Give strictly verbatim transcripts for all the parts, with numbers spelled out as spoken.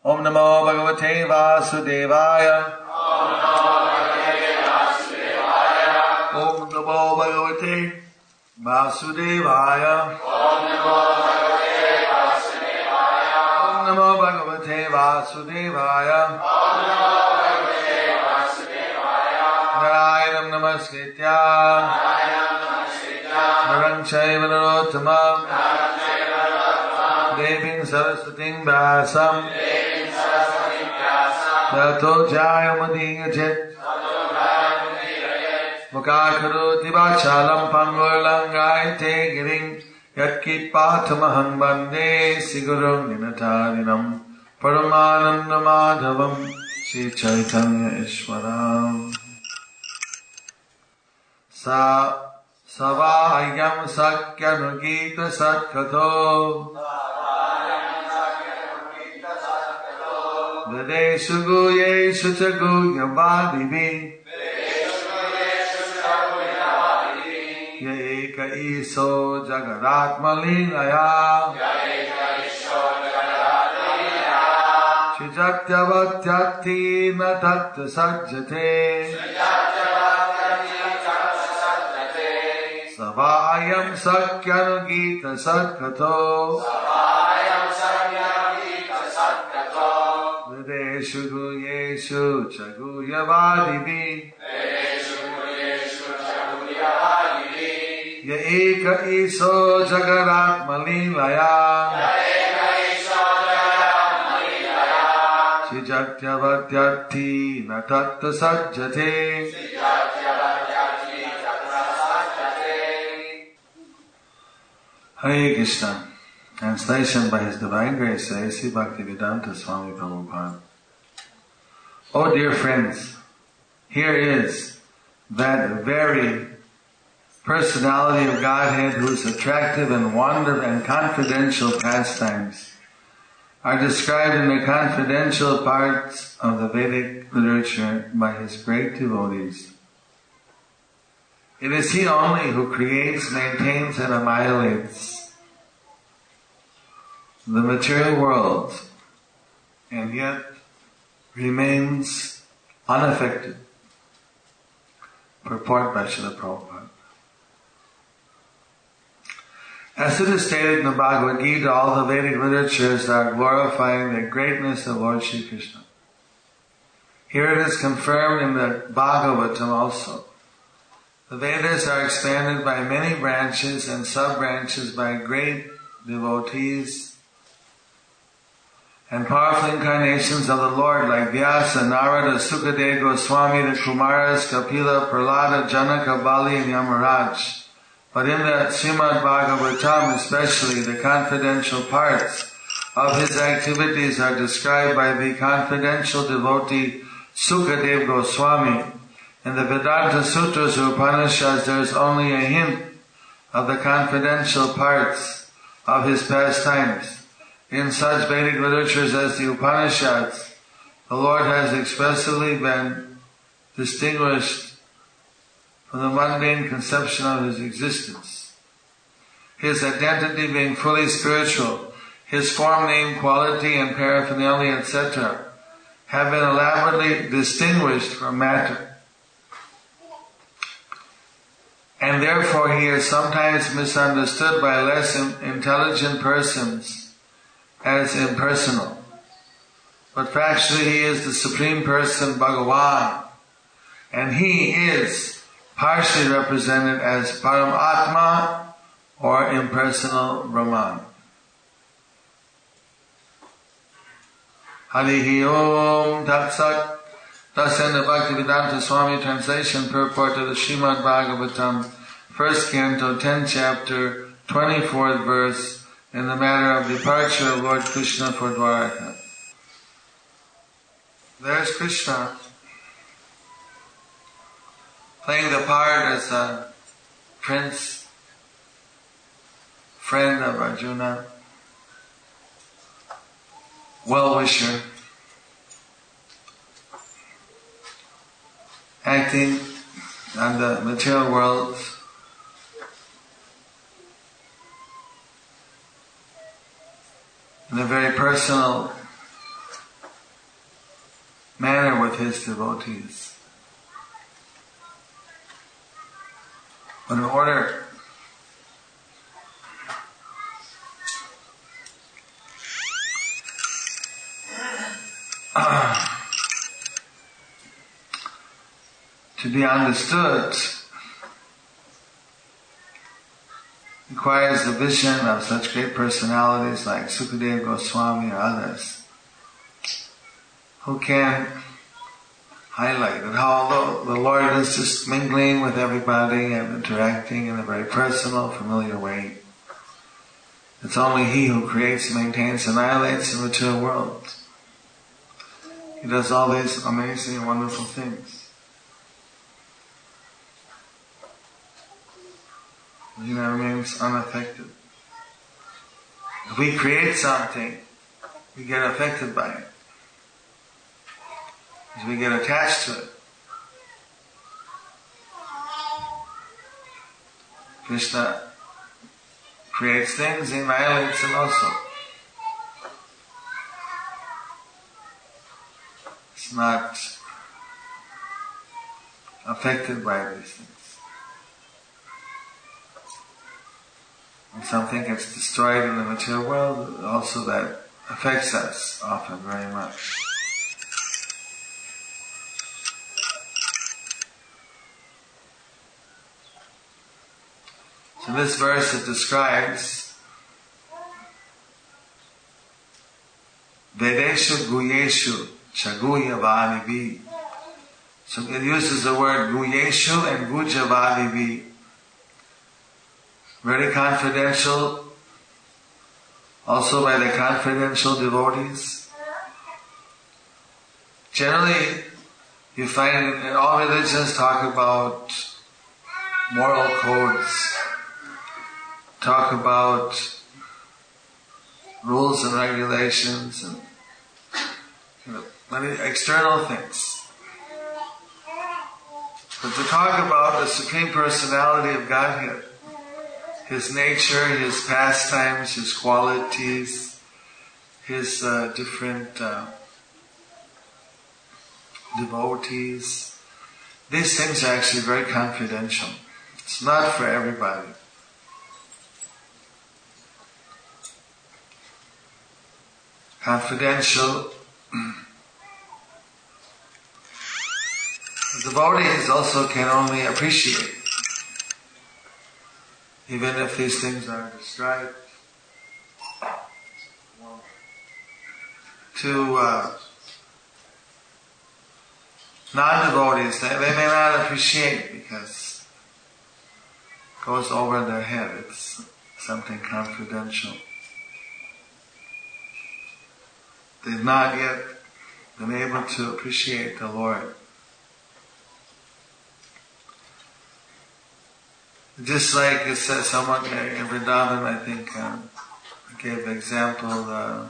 Om Namo Bhagavate Vasudevaya. Om Namo Bhagavate Vasudevaya. Om Namo Bhagavate Vasudevaya. Om Namo Bhagavate Vasudevaya. Om Namo Bhagavate Vasudevaya. Om Namo Bhagavate Vasudevaya. Narayanam Namaskritya. Narayanam Namaskritya. Narang Chaiva Narottamam. Narang Chaiva Narottamam. Devim Saraswatim Vyasam. Devim Saraswatim Vyasam. Tato Jayamudiyachet. Mukakaroti vachalam pangurlangayate giring yatkipathamaham bande sigurum ninatarinam paramananda madhavam Sri Chaitanya Ishwaram. Sa savayam sakyanugita satkatho Dadeshu guyeshu chaguyavadivi Eka iso jagaratmalingaya Chijatyavatyati natatta sajjate Savayam sakyanugita satkatho Videshu guyeshu chaguyavadivi Ya eka iso jagaratmalilaya Chijatyavatyati natatta sajjate Hare Krishna. Translation by His Divine Grace A C Bhaktivedanta Swami Prabhupada. Oh dear friends, here is that very personality of Godhead whose attractive and wonderful and confidential pastimes are described in the confidential parts of the Vedic literature by His great devotees. It is He only who creates, maintains and annihilates the material world and yet remains unaffected. Purport by Srila Prabhupada. As it is stated in the Bhagavad Gita, all the Vedic literatures are glorifying the greatness of Lord Shri Krishna. Here it is confirmed in the Bhagavatam also. The Vedas are expanded by many branches and sub-branches by great devotees and powerful incarnations of the Lord like Vyasa, Narada, Sukadeva Goswami, the Kumaras, Kapila, Prahlada, Janaka, Bali and Yamaraj. But in the Srimad Bhagavatam especially, the confidential parts of his activities are described by the confidential devotee Sukadeva Goswami. In the Vedanta Sutras or Upanishads there is only a hint of the confidential parts of his pastimes. In such Vedic literatures as the Upanishads, the Lord has expressly been distinguished from the mundane conception of His existence. His identity being fully spiritual, His form, name, quality, and paraphernalia, et cetera have been elaborately distinguished from matter. And therefore He is sometimes misunderstood by less intelligent persons as impersonal. But factually He is the Supreme Person, Bhagavan, and He is partially represented as Paramatma or impersonal Brahman. Harihi Om Tat Sat. Thus in the Bhaktivedanta Swami translation purport of the Srimad Bhagavatam, first canto, tenth chapter, twenty-fourth verse, in the matter of departure of Lord Krishna for Dwaraka. There's Krishna playing the part as a prince, friend of Arjuna, well-wisher, acting on the material world in a very personal manner with his devotees. But in order uh, to be understood, requires the vision of such great personalities like Sukadeva Goswami or others, who can highlight that how the Lord is just mingling with everybody and interacting in a very personal, familiar way. It's only He who creates, maintains, annihilates the material world. He does all these amazing and wonderful things. He remains unaffected. If we create something, we get affected by it. As we get attached to it. Krishna creates things, He annihilates them also. It's not affected by these things. When something gets destroyed in the material world, also that affects us often very much. So this verse, it describes Vedeshu Guyeshu Chaguya Vadivi. So it uses the word Guyeshu and Guja Vadivi. Very confidential, also by the confidential devotees. Generally, you find in all religions talk about moral codes, talk about rules and regulations and you know, many external things. But to talk about the Supreme Personality of Godhead, His nature, His pastimes, His qualities, His uh, different uh, devotees, these things are actually very confidential. It's not for everybody. Confidential. The devotees also can only appreciate, even if these things are described. To uh, non-devotees, they, they may not appreciate because it goes over their head. It's something confidential. They've not yet been able to appreciate the Lord. Just like it says, someone in Vrindavan, I think, um, gave the example, uh,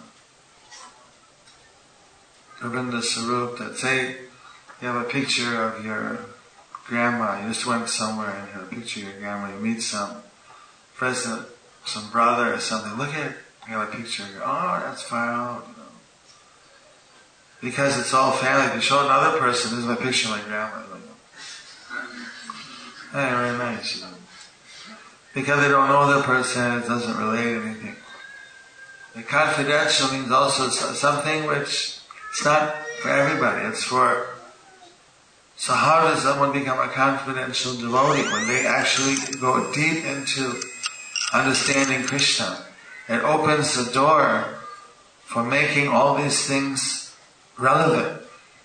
Govinda Sarup, that say you have a picture of your grandma, you just went somewhere and had a picture of your grandma, you meet some president, some brother or something, look at it, you have a picture, you go, oh, that's far out, you know. Because it's all family, if you show another person, this is my picture of my grandma, like, hey, very nice, you know. Because they don't know the person, it doesn't relate anything. The confidential means also something which it's not for everybody, it's for... So how does someone become a confidential devotee? When they actually go deep into understanding Krishna, it opens the door for making all these things relevant.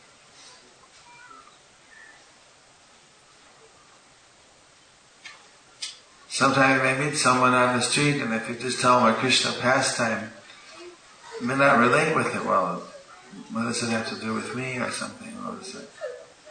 Sometimes you may meet someone on the street, and if you just tell them a Krishna pastime, you may not relate with it. Well, what does it have to do with me or something? What is it?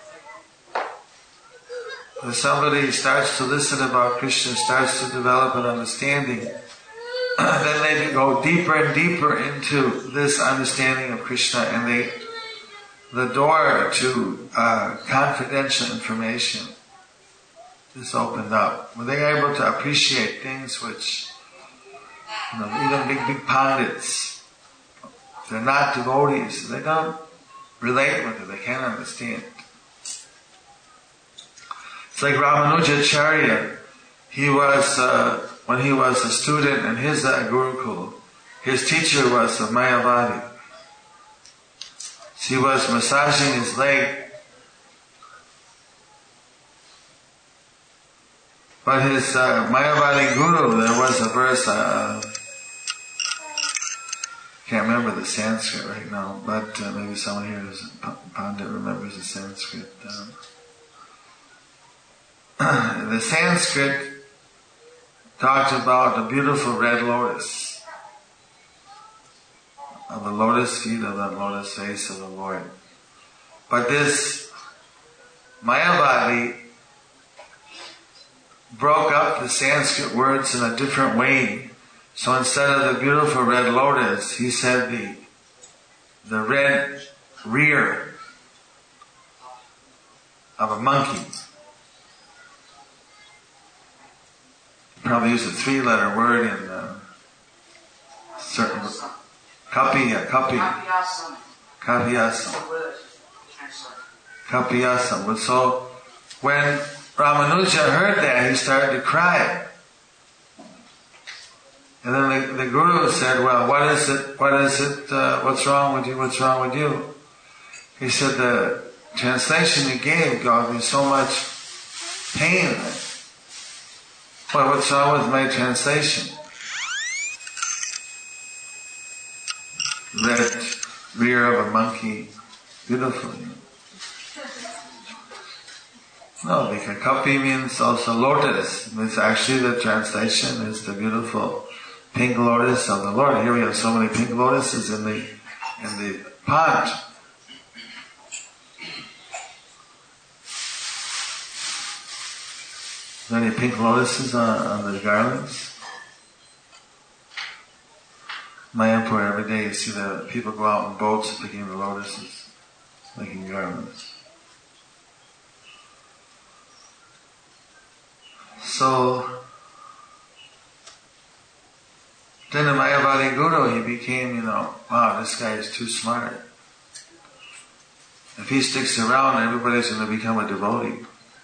If somebody starts to listen about Krishna, starts to develop an understanding, then they go deeper and deeper into this understanding of Krishna, and they, the door to uh, confidential information is opened up. When they are able to appreciate things which, you know, even big, big pundits, they're not devotees, they don't, relate with it, they can't understand. It's like Ramanujacharya. He was, uh, when he was a student in his uh, Gurukul, his teacher was a Mayavadi. She was massaging his leg, but his uh, Mayavadi guru, there was a verse, uh, can't remember the Sanskrit right now, but uh, maybe someone here who's a Pandit remembers the Sanskrit. Um, the Sanskrit talked about the beautiful red lotus, of the lotus feet of the lotus face of the Lord. But this Mayavadi broke up the Sanskrit words in a different way. So instead of the beautiful red lotus, he said the the red rear of a monkey. Probably used a three-letter word in uh, certain kapiya, kapi, kapiyasam, kapiyasam. So when Ramanuja heard that, he started to cry. And then the, the Guru said, well, what is it, what is it, uh, what's wrong with you, what's wrong with you? He said, the translation you gave caused me so much pain. Well, what's wrong with my translation? Red rear of a monkey, beautiful. You know? No, because kapi means also lotus. It means actually the translation is the beautiful pink lotus of the Lord. Here we have so many pink lotuses in the in the pond. Many pink lotuses on, on the garlands. Mayapur, every day you see the people go out in boats picking the lotuses, making garlands. So then the Mayavadi Guru, he became, you know, wow, this guy is too smart. If he sticks around, everybody's going to become a devotee.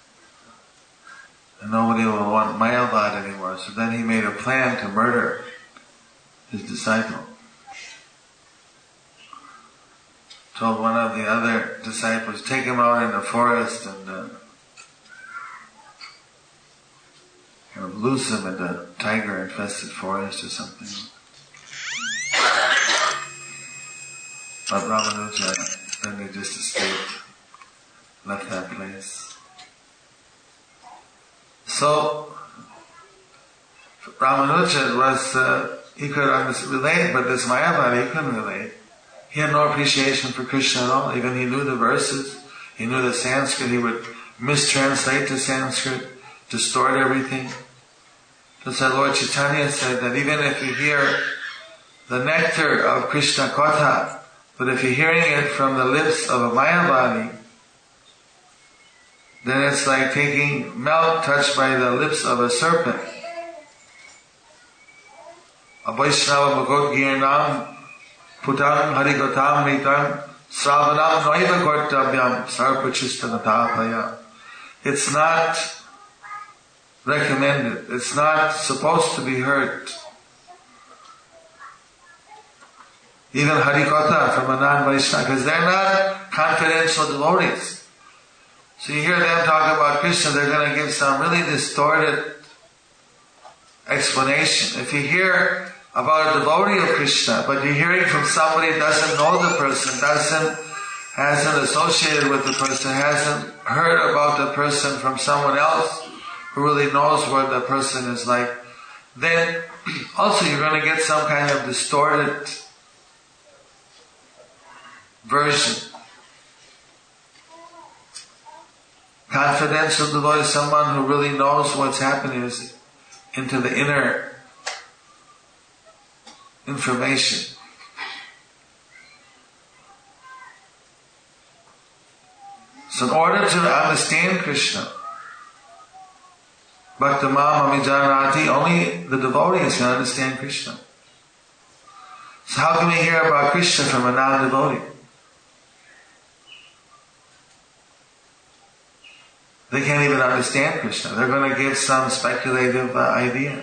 And nobody will want Mayavad anymore. So then he made a plan to murder his disciple. Told one of the other disciples, take him out in the forest and uh, kind of loose him in the tiger-infested forest or something. But Ramanuja, then he just escaped, left that place. So, Ramanuja was, uh, he could relate, but this Mayavadi, he couldn't relate. He had no appreciation for Krishna at all. Even he knew the verses, he knew the Sanskrit, he would mistranslate the Sanskrit, distort everything. Just like Lord Chaitanya said that even if you hear the nectar of Krishna Katha, but if you're hearing it from the lips of a Mayavadi, then it's like taking milk touched by the lips of a serpent. A Vaishnava Bhagavad Girnam Putam Harigatam Nitam Sravanam Noiva Gortavyam Sarpachistanatapaya. It's not recommended. It's not supposed to be heard. Even Harikatha from a non-Vaishnava, because they're not confidential devotees. So you hear them talk about Krishna, they're going to give some really distorted explanation. If you hear about a devotee of Krishna, but you're hearing from somebody who doesn't know the person, doesn't, hasn't associated with the person, hasn't heard about the person from someone else who really knows what the person is like, then also you're going to get some kind of distorted version. Confidential devotee is someone who really knows what's happening, is into the inner information. So in order to understand Krishna, Bhaktamam Amijanati, only the devotees can understand Krishna. So how can we hear about Krishna from a non-devotee? They can't even understand Krishna. They're going to give some speculative uh, idea.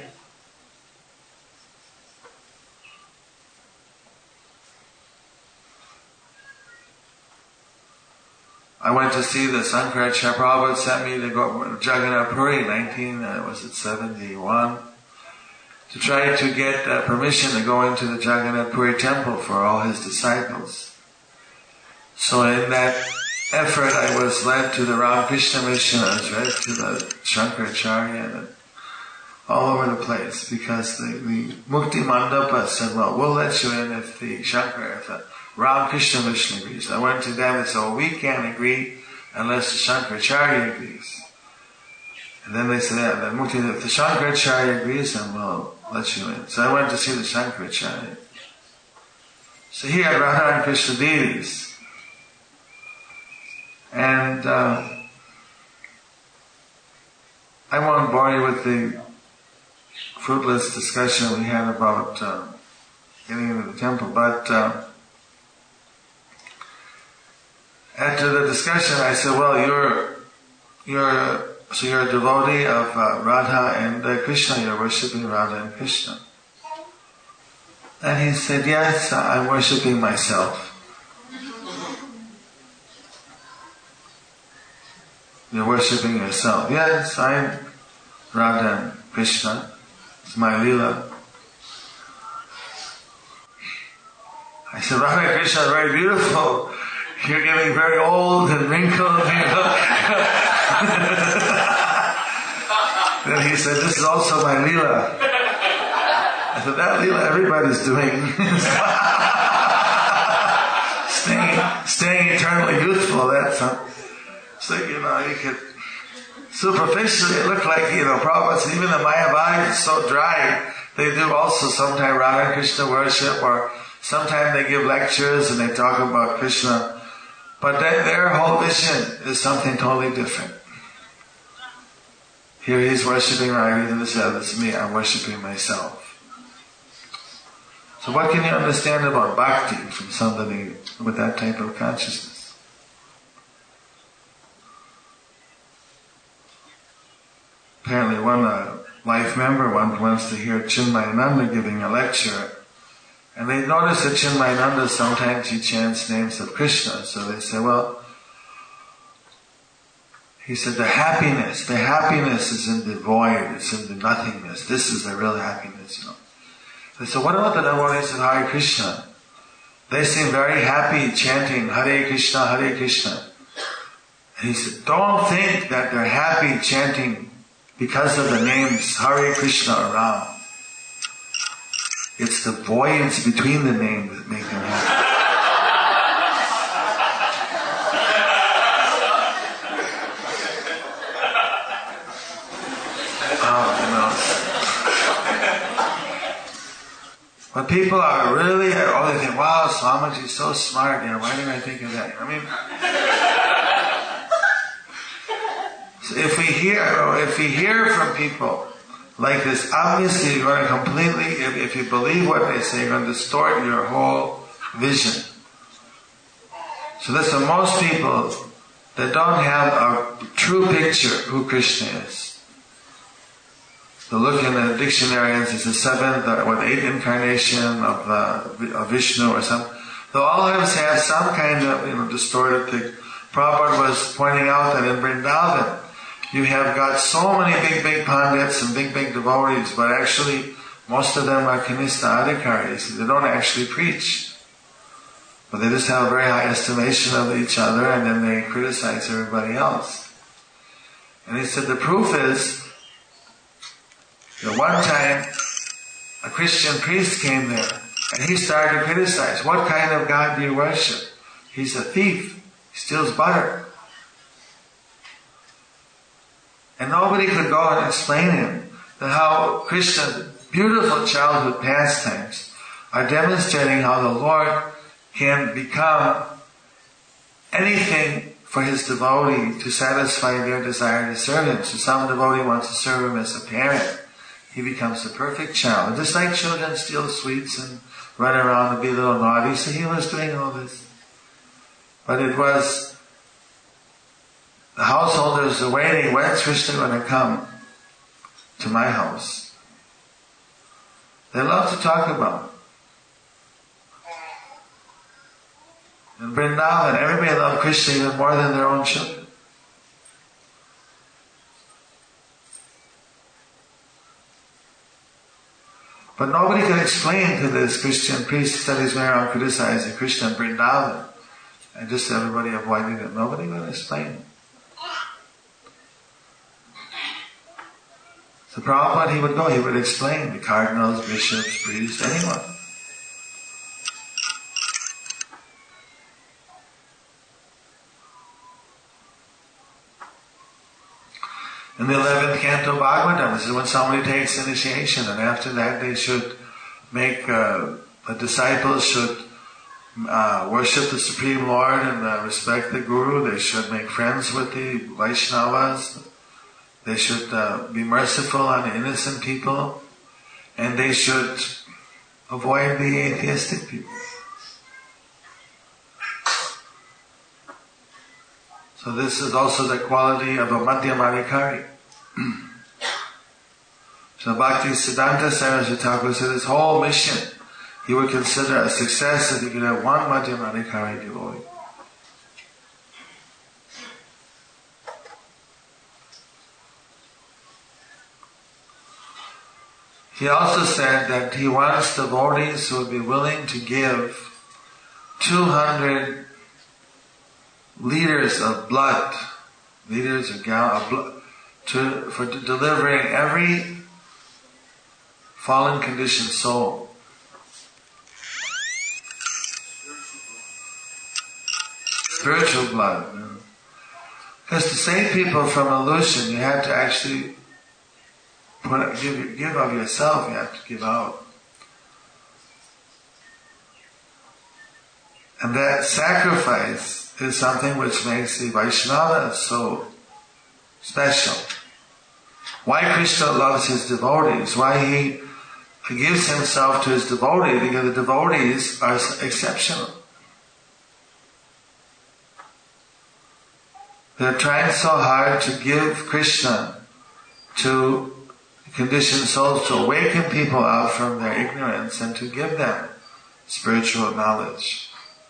I went to see the Sankaracharya Prabhupada sent me to go to Jagannath Puri, nineteen uh, was it seventy-one, to try to get uh, permission to go into the Jagannath Puri temple for all his disciples. So in that effort, I was led to the Ramakrishna mission. I was led to the Shankaracharya and all over the place, because the, the Mukti Mandapa said, well, we'll let you in if the Shankar, if the Ramakrishna mission agrees. I went to them and said, well, we can't agree unless the Shankaracharya agrees. And then they said, yeah, the Mukti, if the Shankaracharya agrees, then we'll let you in. So I went to see the Shankaracharya. So he had Radha and Krishna deities. And uh, I won't bore you with the fruitless discussion we had about uh, getting into the temple, but uh, after the discussion I said, well, you're you're so you're a devotee of uh, Radha and uh, Krishna, you're worshipping Radha and Krishna. And he said, yes, I'm worshipping myself. You're worshipping yourself. Yes, I'm Radha and Krishna. It's my Leela. I said, Radha and Krishna are very beautiful. You're getting very old and wrinkled, you know. Then he said, this is also my Leela. I said, that Leela everybody's doing. staying, staying eternally youthful, that's uh, so, you know, you could, superficially it looked like, you know, Prabhupada, even the Mayavadis is so dry, they do also sometimes Radha and Krishna worship, or sometimes they give lectures and they talk about Krishna. But their, their whole vision is something totally different. Here he's worshipping Radha and he says, this is me, I'm worshipping myself. So what can you understand about bhakti from somebody with that type of consciousness? Apparently one uh, life member one wants to hear Chinmayananda giving a lecture, and they notice that Chinmayananda sometimes he chants names of Krishna, so they say, well, he said the happiness, the happiness is in the void, it's in the nothingness, this is the real happiness, you know. They said, what about the devotees of Hare Krishna? They seem very happy chanting Hare Krishna, Hare Krishna. And he said, don't think that they're happy chanting because of the names Hare Krishna or Ram. It's the voids between the names that make them happy. When people are really, oh, they think, wow, Swamiji's so smart, you know, why didn't I think of that? I mean, so if we hear, if we hear from people like this, obviously you're going to completely, if, if you believe what they say, you're going to distort your whole vision. So that's for most people that don't have a true picture who Krishna is. So look in the dictionary, it's the seventh or what, eighth incarnation of, uh, of Vishnu or something. They'll all have, have some kind of, you know, distorted thing. Prabhupada was pointing out that in Vrindavan, you have got so many big, big pandits and big, big devotees, but actually most of them are kanista adhikaris. They don't actually preach. But they just have a very high estimation of each other, and then they criticize everybody else. And he said the proof is, that one time, a Christian priest came there, and he started to criticize, what kind of God do you worship? He's a thief. He steals butter. And nobody could go and explain him that how Krishna's beautiful childhood pastimes are demonstrating how the Lord can become anything for his devotee to satisfy their desire to serve him. So some devotee wants to serve him as a parent. He becomes a perfect child. Just like children steal sweets and run around and be a little naughty, so he was doing all this. But it was the householders are waiting, when's Krishna going to come to my house? They love to talk about it. In Vrindavan, everybody loved Krishna even more than their own children. But nobody can explain to this Christian priest who studies around criticizing Krishna in Vrindavan and just everybody avoiding it. Nobody can explain it. So Prabhupada, he would go, he would explain to cardinals, bishops, priests, anyone. In the eleventh canto Bhagavatam, this is when somebody takes initiation, and after that they should make, uh, the disciples should uh, worship the Supreme Lord and uh, respect the Guru. They should make friends with the Vaishnavas. They should uh, be merciful on innocent people. And they should avoid the atheistic people. So this is also the quality of a Madhyamadikari. So Bhakti Siddhanta Saraswati Thakur said his whole mission he would consider a success if he could have one Madhyamadikari devotee. He also said that he wants devotees who would be willing to give two hundred liters of blood, liters of gallon of blood, to, for delivering every fallen conditioned soul. Spiritual blood. Because to save people from illusion, you have to actually put, give, give of yourself, you have to give out. And that sacrifice is something which makes the Vaishnava so special. Why Krishna loves his devotees, why he gives himself to his devotees, because the devotees are exceptional. They're trying so hard to give Krishna to conditioned souls, to awaken people out from their ignorance and to give them spiritual knowledge.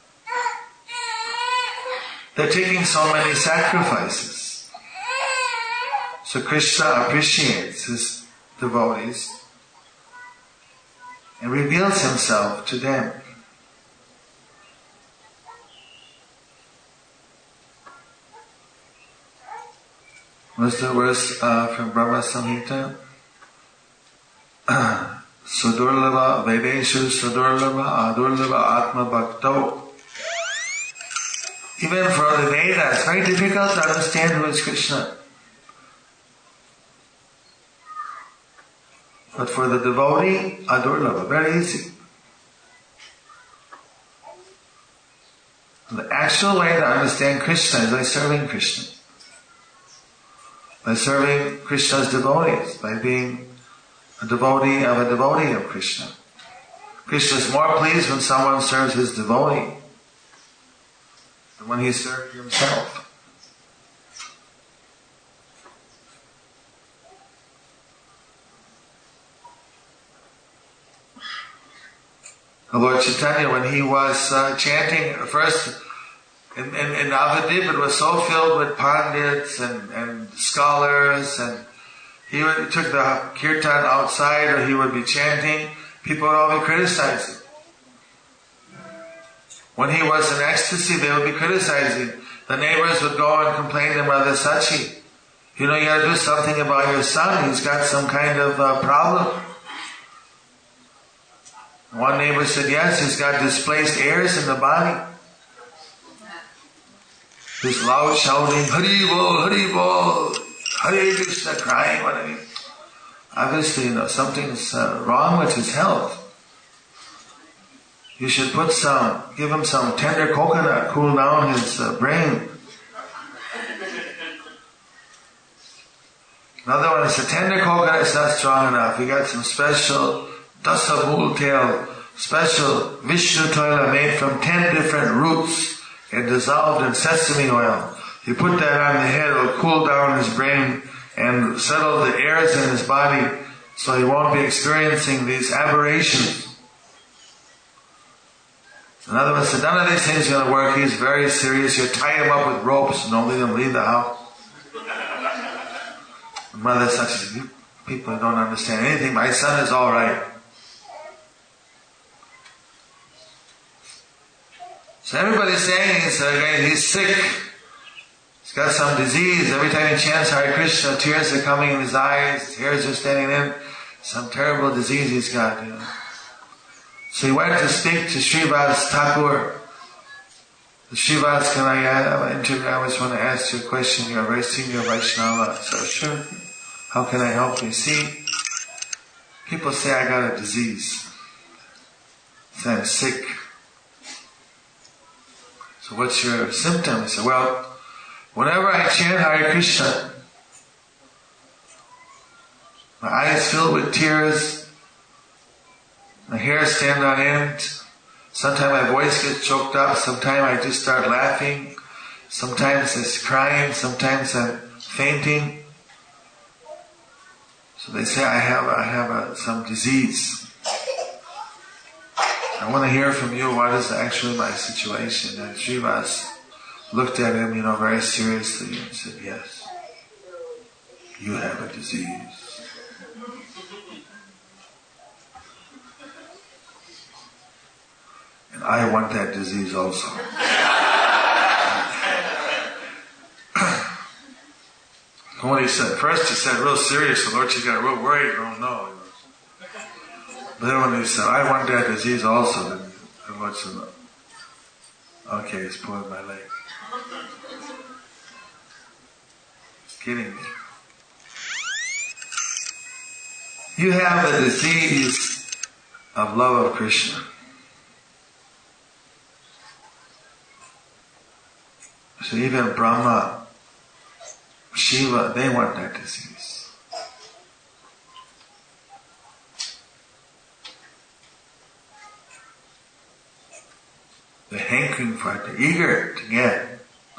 They're taking so many sacrifices. So Krishna appreciates his devotees and reveals himself to them. What's the verse uh, from Brahma Samhita? Sudurlava Vedeshu Sudurlava Adurlava Atma Bhakto. Even for the Vedas, it's very difficult to understand who is Krishna. But for the devotee, Adurlava, very easy. The actual way to understand Krishna is by serving Krishna. By serving Krishna's devotees, by being a devotee of a devotee of Krishna. Krishna is more pleased when someone serves his devotee than when he serves himself. The Lord Chaitanya, when he was uh, chanting first in, in, in Navadip, it was so filled with pandits and, and scholars, and he would, he took the kirtan outside, or he would be chanting, people would all be criticizing. When he was in ecstasy, they would be criticizing. The neighbors would go and complain to Mother Sachi. You know, you gotta do something about your son, he's got some kind of uh, problem. One neighbor said, yes, he's got displaced heirs in the body. This loud shouting, Hari Bol, Hari Bol, Hare Krishna, crying, what I mean. Obviously, you know, something's uh, wrong with his health. You should put some, give him some tender coconut, cool down his uh, brain. Another one is a tender coconut is not strong enough. You got some special dasabul tail, special Vishnu toila made from ten different roots and dissolved in sesame oil. You put that on the head, it'll cool down his brain and settle the airs in his body so he won't be experiencing these aberrations. In other words, none of these things are going to work. He's very serious. You tie him up with ropes and don't let him leave the house. The mother says, you people don't understand anything. My son is all right. So everybody's saying he's, uh, he's sick. He's got some disease. Every time he chants Hare Krishna, tears are coming in his eyes, his hairs are standing in. Some terrible disease he's got, you know. So he went to speak to Srivas Thakur. Srivas, can I have an interview? I always want to ask you a question. You're a very senior Vaishnava. So sure. How can I help you? See, people say I got a disease. Say I'm sick. So what's your symptom? He said, well, whenever I chant Hare Krishna, my eyes fill with tears, my hair stand on end, sometimes my voice gets choked up, sometimes I just start laughing, sometimes I'm crying, sometimes I'm fainting. So they say I have I have a, some disease. I want to hear from you what is actually my situation. And Srivas looked at him, you know, very seriously and said, yes, you have a disease. And I want that disease also. What he said, first he said real serious, the Lord, she got real worried, oh no. But then when he said, I want that disease also, then the Lord said, okay, he's pulling my leg. He's kidding me. You have the disease of love of Krishna. So even Brahma, Shiva, they want that disease. They're hankering for it, they're eager to get it.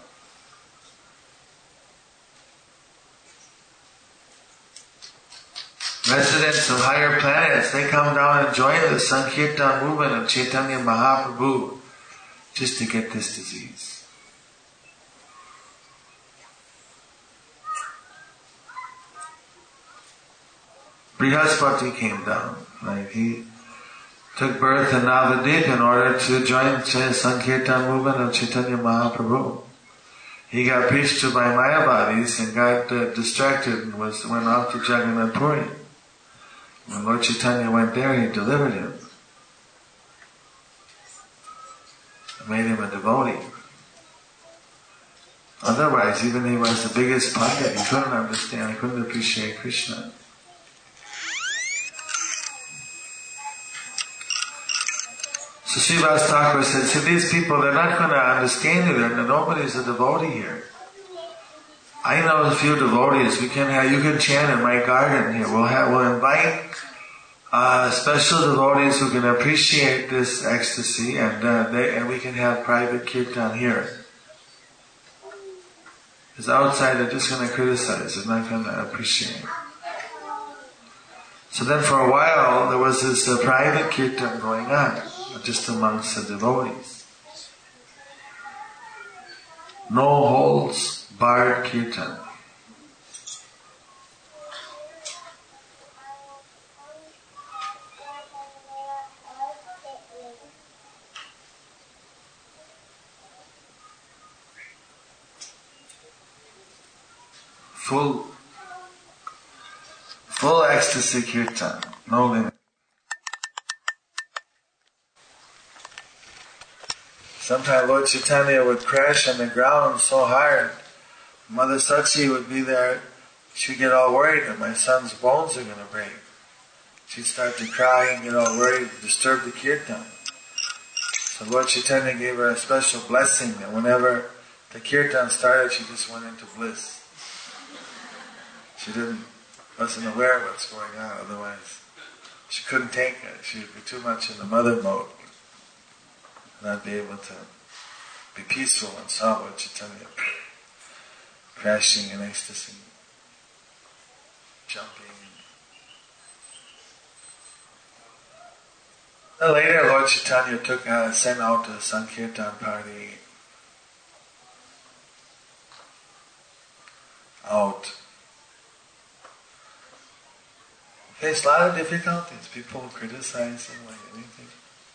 Residents of higher planets, they come down and join the Sankirtan movement of Chaitanya Mahaprabhu just to get this disease. Brihaspati came down. Like he took birth in Navadip in order to join the Sankirtan movement of Chaitanya Mahaprabhu. He got preached to by Mayavadis and got uh, distracted and was went off to Jagannath Puri. When Lord Chaitanya went there, he delivered him. Made him a devotee. Otherwise, even he was the biggest pandit, he couldn't understand, he couldn't appreciate Krishna. So Srivas Thakur said, see, these people, they're not going to understand you. They're, nobody's a devotee here. I know a few devotees. We can have, you can chant in my garden here. We'll have, we'll invite uh, special devotees who can appreciate this ecstasy, and uh, they, and we can have private kirtan here. Because outside they're just going to criticize. They're not going to appreciate. So then for a while there was this uh, private kirtan going on, just amongst the devotees. No holds barred kirtan. Full, full ecstasy kirtan, no limit. Sometimes Lord Chaitanya would crash on the ground so hard. Mother Sachi would be there. She'd get all worried that my son's bones are going to break. She'd start to cry and get all worried, disturb the kirtan. So Lord Chaitanya gave her a special blessing that whenever the kirtan started, she just went into bliss. She didn't, wasn't aware of what's going on, otherwise she couldn't take it. She would be too much in the mother mode. Not be able to be peaceful and solve Lord Chaitanya. crashing in ecstasy, jumping. Then later Lord Chaitanya took, uh, sent out a Sankirtan party out. Faced a lot of difficulties. People criticize him like anything.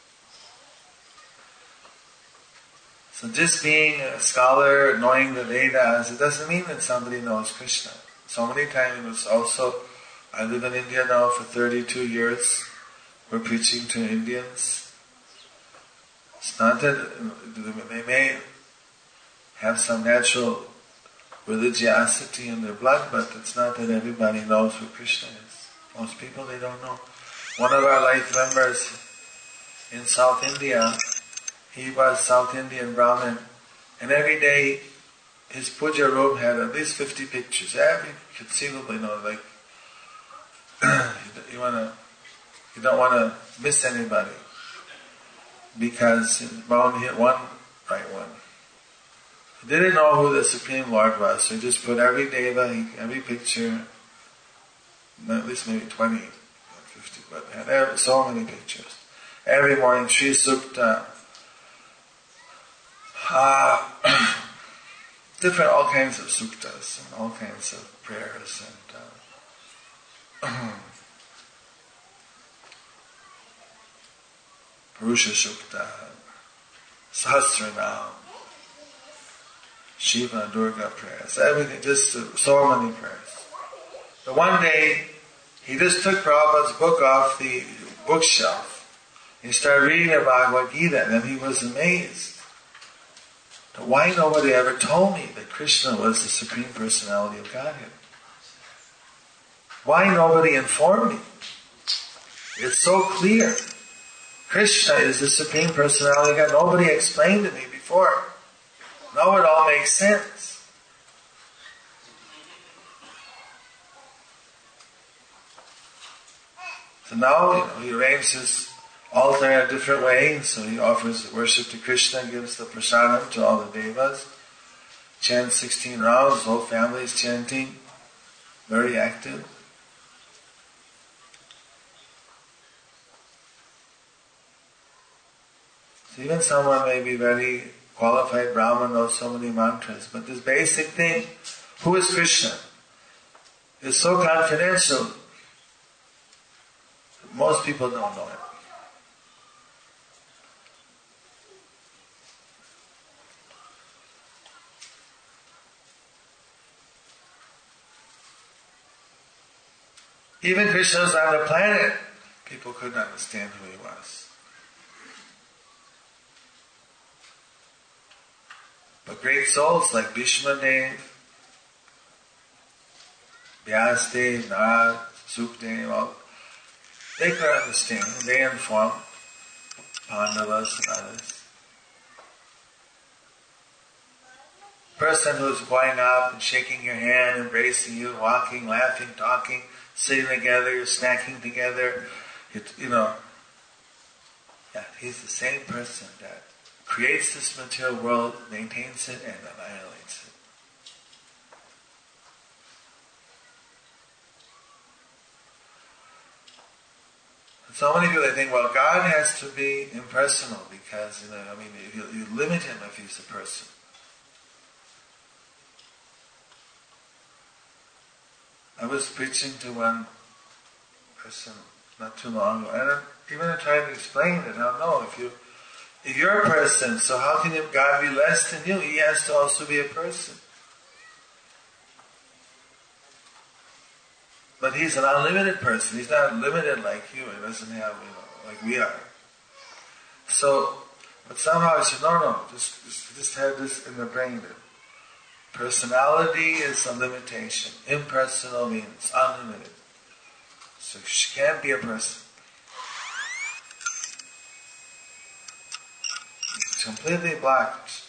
So just being a scholar, knowing the Vedas, it doesn't mean that somebody knows Krishna. So many times it was also, I live in India now for thirty-two years. We're preaching to Indians. It's not that they may have some natural religiosity in their blood, but it's not that everybody knows who Krishna is. Most people, they don't know. One of our life members in South India, he was South Indian Brahmin, and every day his puja room had at least fifty pictures. Every conceivable, you know, like you wanna, you don't want to miss anybody because he's bound to hit one right one. He didn't know who the Supreme Lord was, so he just put every deva, every picture, at least maybe twenty, not fifty, but had every, so many pictures. Every morning, Sri Sukta, uh, different, all kinds of suktas and all kinds of prayers and uh, Purusha Sukta, Sahasranam, Shiva, Durga prayers, everything, just so many prayers. But one day, he just took Prabhupada's book off the bookshelf. He started reading the Bhagavad Gita, and then he was amazed. Why nobody ever told me that Krishna was the Supreme Personality of Godhead? Why nobody informed me? It's so clear. Krishna is the Supreme Personality of God. Nobody explained to me before. Now it all makes sense. So now, you know, he arranged his altar in a different way, so he offers worship to Krishna, gives the prasadam to all the devas, chants sixteen rounds, the whole family is chanting, very active. So even someone may be very qualified Brahman, knows so many mantras, but this basic thing, who is Krishna, is so confidential that most people don't know it. Even Krishna was on the planet, people couldn't understand who he was. But great souls like Bhishma Dev, Vyasdev, Narad, Sukdev, all, they could understand. They informed Pandavas and others. Person who's going up and shaking your hand, embracing you, walking, laughing, talking, sitting together, you're snacking together, you, you know, yeah, he's the same person that creates this material world, maintains it, and annihilates it. And so many people, they think, well, God has to be impersonal because, you know, I mean, you, you limit him if he's a person. I was preaching to one person not too long ago, and even I tried to explain it. I don't know, if you, if you're a person, so how can God be less than you? He has to also be a person. But he's an unlimited person. He's not limited like you. He doesn't have, you know, like we are. So, but somehow I said, no, no, just, just, just have this in the brain. Personality is a limitation. Impersonal means unlimited. So she can't be a person. It's completely blocked.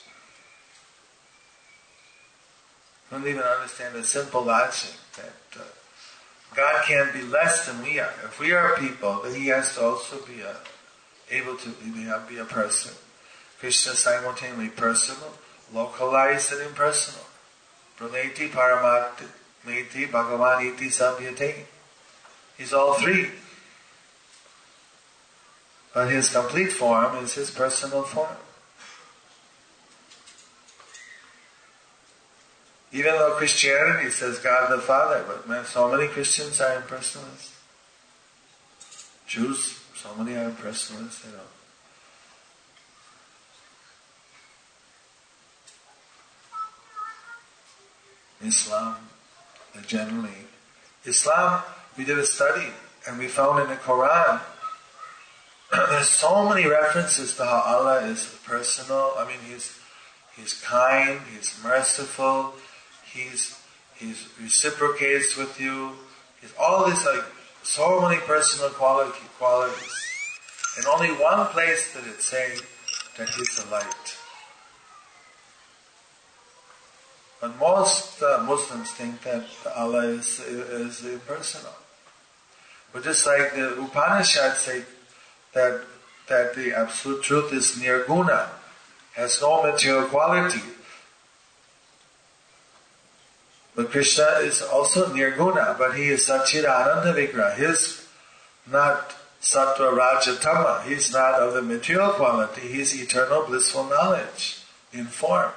Don't even understand the simple logic that uh, God can't be less than we are. If we are people, then he has to also be a, able to be, be a person. Krishna is simultaneously personal, localized, and impersonal. Praneti Paramat Meti Bhagavan Iti Sabhyate. He's all three. But his complete form is his personal form. Even though Christianity says God the Father, but so many Christians are impersonalists. Jews, so many are impersonalists, you know. Islam, generally. Islam, we did a study and we found in the Quran there's so many references to how Allah is personal. I mean, He's He's kind, He's merciful, He's He's reciprocates with you. He's all these like so many personal quality, qualities. In only one place did it say that He's the light. But most uh, Muslims think that Allah is, is impersonal. But just like the Upanishads say that that the absolute truth is nirguna, has no material quality. But Krishna is also nirguna, but he is Satchidananda Vigraha. He is not Sattva Raja Tama. He's not of the material quality. He's eternal blissful knowledge in form.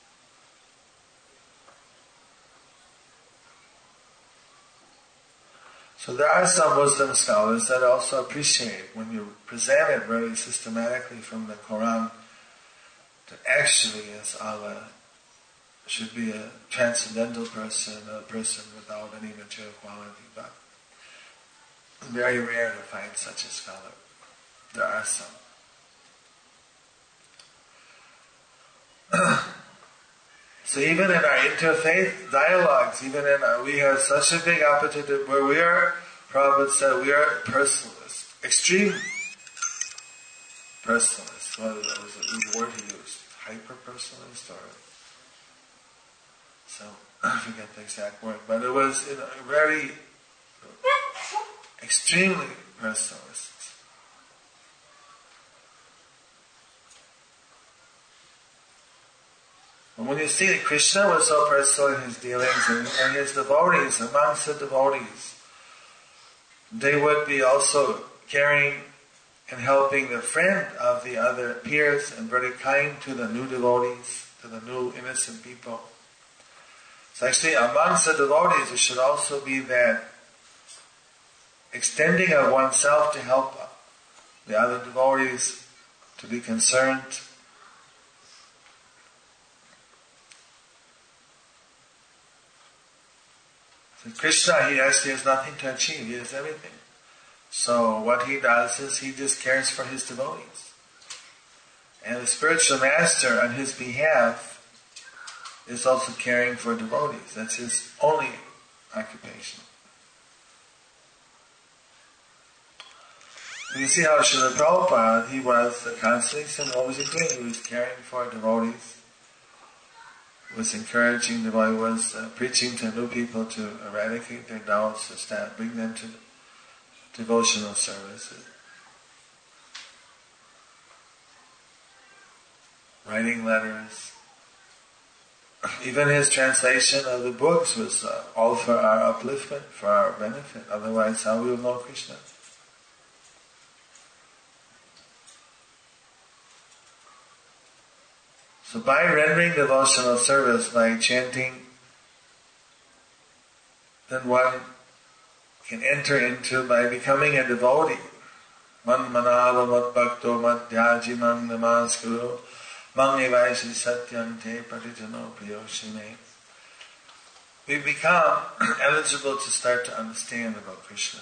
So there are some Muslim scholars that also appreciate when you present it very systematically from the Quran that actually as Allah should be a transcendental person, a person without any material quality. But very rare to find such a scholar. There are some. So even in our interfaith dialogues, even in our, we have such a big opportunity where we are, Prabhupada said, we are personalists, extreme personalists. What was the word he used? Hyper-personalist or... So, I forget the exact word, but it was you know, very, extremely personalist. And when you see that Krishna was so personal in his dealings and, and his devotees, amongst the devotees, they would be also caring and helping the friend of the other peers and very kind to the new devotees, to the new innocent people. So actually amongst the devotees there should also be that extending of oneself to help the other devotees to be concerned. So Krishna, he actually has nothing to achieve, he has everything. So what he does is he just cares for his devotees. And the spiritual master on his behalf is also caring for devotees. That's his only occupation. And you see how Srila Prabhupada, he was constantly saying, what was he doing? He was caring for devotees, was encouraging devotees, was uh, preaching to new people to eradicate their doubts, to start, bring them to devotional services. Writing letters. Even his translation of the books was uh, all for our upliftment, for our benefit. Otherwise, how we will know Krishna? So by rendering devotional service, by chanting, then one can enter into, by becoming a devotee. Man manava mat bhakto mat dhyaji man namaskuru man evaisi satyam te pratijano priyoshine. We become eligible to start to understand about Krishna.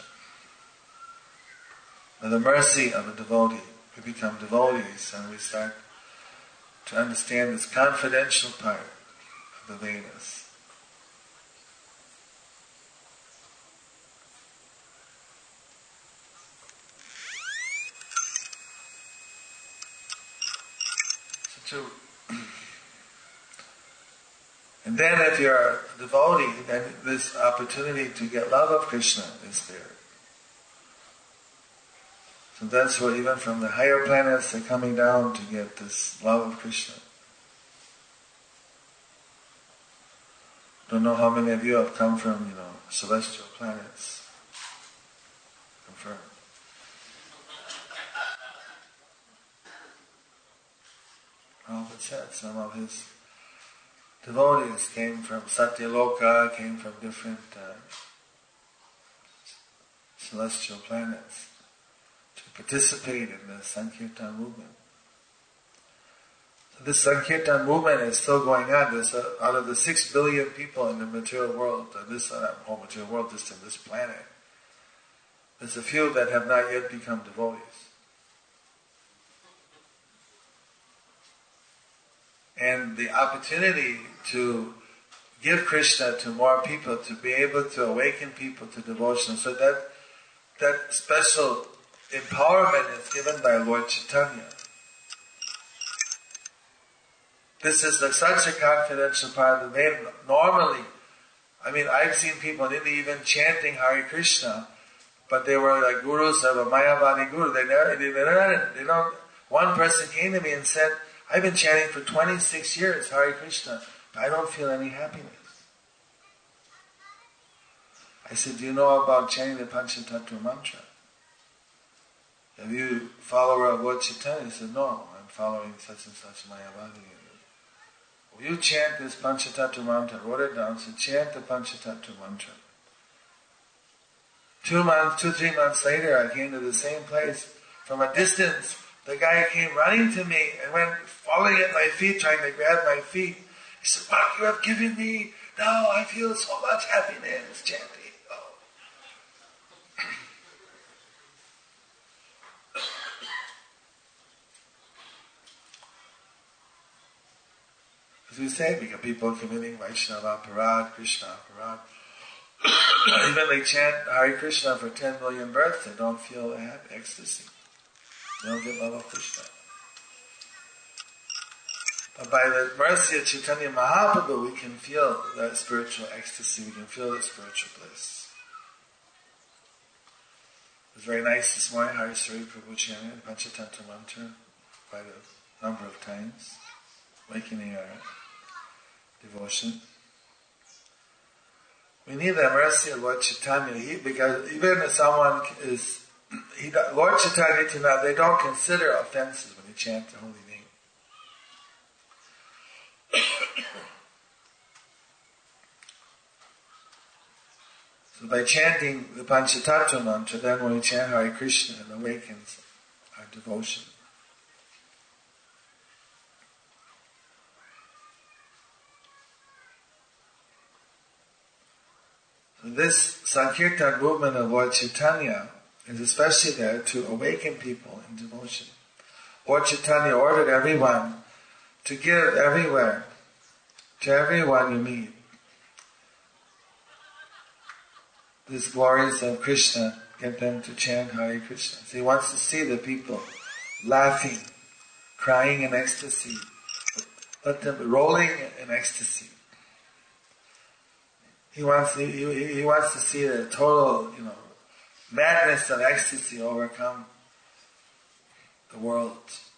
By the mercy of a devotee, we become devotees and we start to understand this confidential part of the Vedas. So to, and then if you're a devotee, then this opportunity to get love of Krishna is there. So that's what even from the higher planets they're coming down to get this love of Krishna. Don't know how many of you have come from, you know, celestial planets. Confirmed. Prabhupada said some of his devotees came from Satyaloka, came from different uh, celestial planets to participate in the Sankirtan movement. So this Sankirtan movement is still going on. There's a, out of the six billion people in the material world, uh, this uh, whole material world, just in this planet, there's a few that have not yet become devotees. And the opportunity to give Krishna to more people, to be able to awaken people to devotion, so that that special empowerment is given by Lord Chaitanya. This is a, such a confidential part of the name. Normally, I mean, I've seen people in India even chanting Hare Krishna, but they were like gurus of a Mayavadi guru. They never, they never, they don't. One person came to me and said, I've been chanting for twenty-six years Hare Krishna, but I don't feel any happiness. I said, do you know about chanting the Panchatattva mantra? Have you follower of Lord Chaitanya? He said, no, I'm following such and such Mayavadi. Will you chant this Panchatattva mantra? I wrote it down, said, chant the Panchatattva mantra. Two months, two, three months later, I came to the same place. From a distance, the guy came running to me and went falling at my feet, trying to grab my feet. He said, what you have given me? Now I feel so much happiness chanting. Oh. As we say, because people committing Vaishnava Aparad, Krishna Aparad, even they chant Hare Krishna for ten million births, they don't feel that ecstasy. They don't get love of Krishna. But by the mercy of Chaitanya Mahaprabhu, we can feel that spiritual ecstasy, we can feel that spiritual bliss. It was very nice this morning, Hari Sri Prabhu chanted the Panchatattva mantra quite a number of times, awakening our devotion. We need the mercy of Lord Chaitanya, he, because even if someone is, he, Lord Chaitanya, they don't consider offenses when they chant the holy name. So by chanting the Panchatattva mantra, then when we chant Hare Krishna, it awakens our devotion. So this Sankirtan movement of Lord Chaitanya is especially there to awaken people in devotion. Lord Chaitanya ordered everyone to give everywhere, to everyone you meet, these glories of Krishna, get them to chant Hare Krishna. So he wants to see the people laughing, crying in ecstasy, let them rolling in ecstasy. He wants to, he, he wants to see the total, you know, madness of ecstasy overcome the world.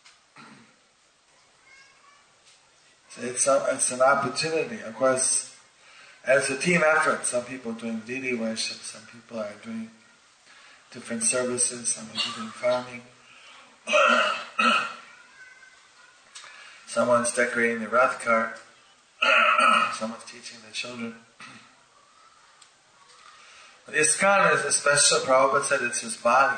So it's a, it's an opportunity. Of course, as a team effort, some people are doing deity worship, some people are doing different services, some are doing farming. Someone's decorating the Rath cart, someone's teaching the children. But ISKCON is a special, Prabhupada said it's his body.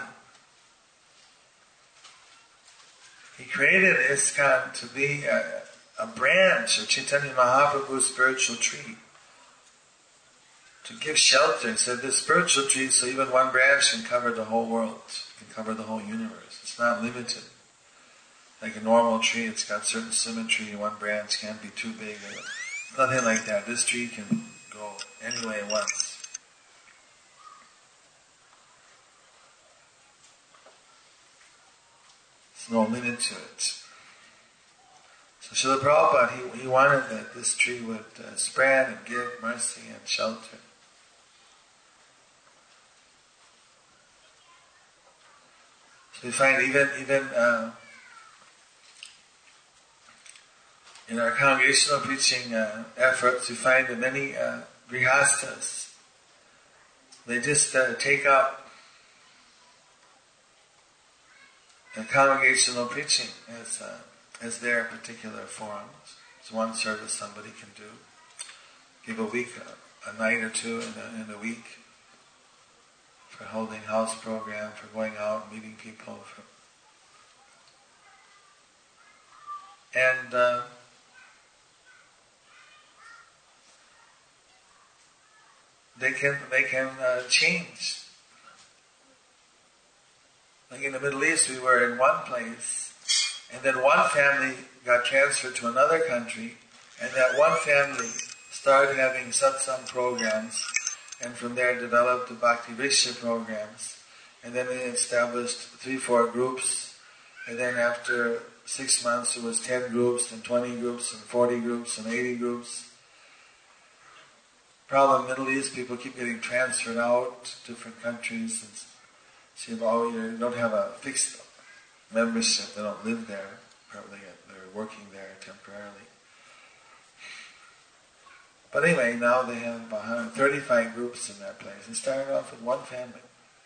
He created ISKCON to be a, a branch of Chaitanya Mahaprabhu's spiritual tree. To give shelter. He said this spiritual tree, so even one branch can cover the whole world, can cover the whole universe. It's not limited. Like a normal tree, it's got certain symmetry, one branch can't be too big. Nothing like that. This tree can go any way it wants. No limit to it. So Srila Prabhupada, he, he wanted that this tree would uh, spread and give mercy and shelter. So we find even even uh, in our congregational preaching uh, efforts, we find that many uh, grihastas, they just uh, take up uh, congregational preaching as uh, as their particular forms. It's one service somebody can do. Give a week, a, a night or two in a, in a week for holding house program, for going out, meeting people. For, and uh, they can they can uh, change. Like in the Middle East, we were in one place, and then one family got transferred to another country, and that one family started having satsang programs, and from there developed the Bhakti Vriksha programs, and then they established three, four groups, and then after six months it was ten groups, and twenty groups, and forty groups, and eighty groups. Problem, Middle East, people keep getting transferred out to different countries, and so you, know, you don't have a fixed membership, they don't live there, probably they're working there temporarily. But anyway, now they have about one hundred thirty-five groups in that place. They started off with one family.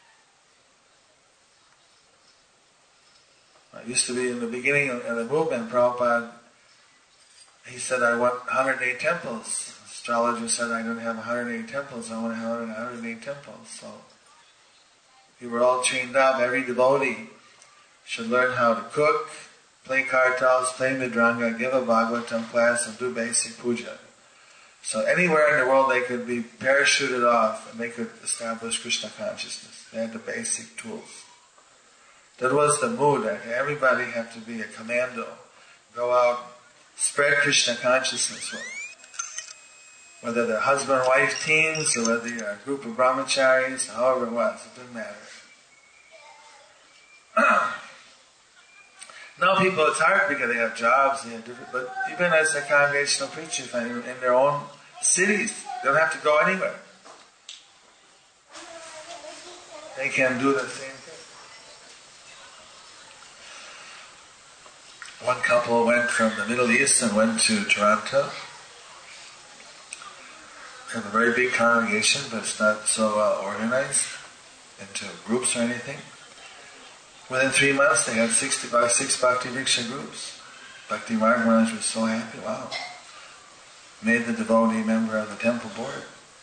It used to be in the beginning of the movement, Prabhupada, he said, I want one hundred eight temples. Astrologer said, I don't have one hundred eight temples, I want to have one hundred eight temples. So we were all chained up. Every devotee should learn how to cook, play kartals, play midranga, give a Bhagavatam class, and do basic puja. So anywhere in the world they could be parachuted off and they could establish Krishna consciousness. They had the basic tools. That was the mood. Everybody had to be a commando. Go out, spread Krishna consciousness. Whether they're husband-wife teams or whether you're a group of brahmacharis, however it was, it didn't matter. Now people, it's hard because they have jobs, they have different, but even as a congregational preacher, in, in their own cities, they don't have to go anywhere. They can do the same thing. One couple went from the Middle East and went to Toronto. They have a very big congregation, but it's not so well organized into groups or anything. Within three months, they had sixty-six Bhakti Vriksha groups. Bhakti Marg Maharaj was so happy. Wow. Made the devotee member of the temple board.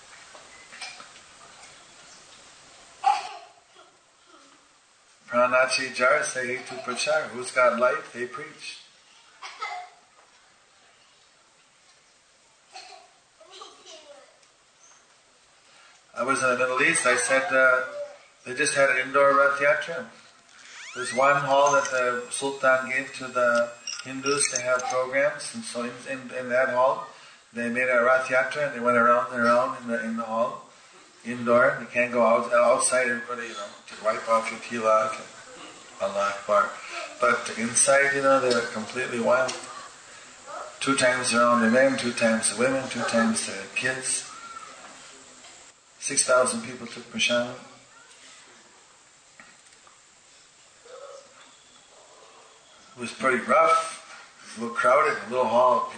Pranachi Jar say to Prachar. Who's got life, they preach. I was in the Middle East. I said uh, they just had an indoor Rath Yatra. There's one hall that the Sultan gave to the Hindus to have programs, and so in, in, in that hall they made a Rath Yatra and they went around and around in the in the hall, indoor. You can't go out outside. Everybody, you know, to wipe off your tilak, Allah Akbar. But inside, you know, they were completely wild. Two times around the men, two times the women, two times the kids. Six thousand people took prashadam. It was pretty rough, a little crowded, a little hall.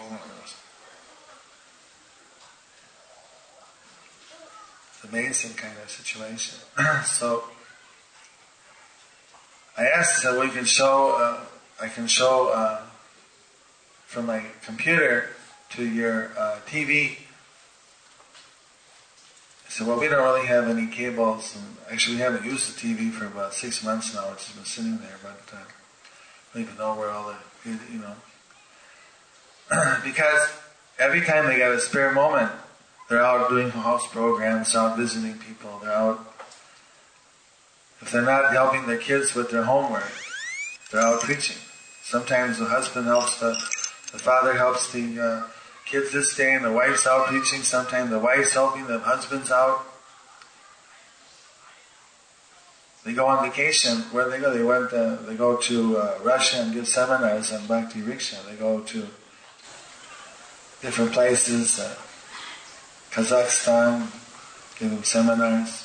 It's an amazing kind of situation. So I asked, so we can show, uh, I can show uh, from my computer to your uh, T V. I said, well, we don't really have any cables, and actually we haven't used the T V for about six months now. It's just been sitting there, but uh, I don't even know where all the, you know. Because every time they get a spare moment, they're out doing house programs, out visiting people, they're out. If they're not helping their kids with their homework, they're out preaching. Sometimes the husband helps the, the father helps the uh, kids this day and the wife's out preaching. Sometimes the wife's helping, the husband's out. They go on vacation. Where do they go? They went. Uh, they go to uh, Russia and give seminars on Bhakti Vriksha. They go to different places, uh, Kazakhstan, give them seminars.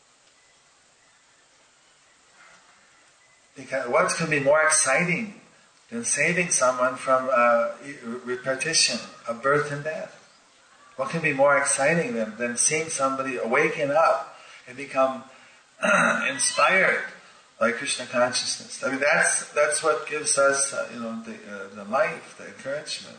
Because what can be more exciting than saving someone from uh, repetition of birth and death. What can be more exciting than, than seeing somebody awaken up and become inspired by Krishna consciousness? I mean, that's that's what gives us, uh, you know, the uh, the life, the encouragement.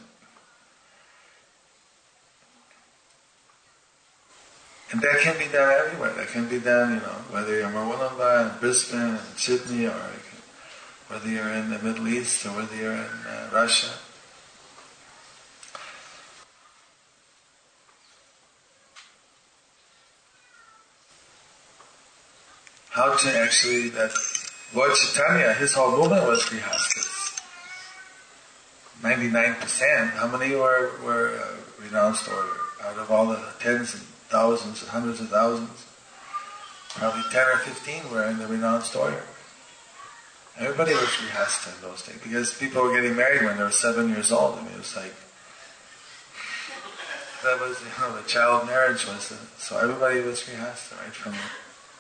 And that can be done everywhere. That can be done, you know, whether you're in Murwillumbah, in Brisbane, in Sydney, or whether you're in the Middle East, or whether you're in uh, Russia. How to actually, that Lord Chaitanya, his whole movement was grihastas. ninety-nine percent, how many were, were uh, renounced order? Out of all the tens and thousands and hundreds of thousands, probably ten or fifteen were in the renounced order. Everybody was grihasta in those days, because people were getting married when they were seven years old. I mean, it was like, that was, you know, the child marriage was, the, so everybody was grihasta, right from the,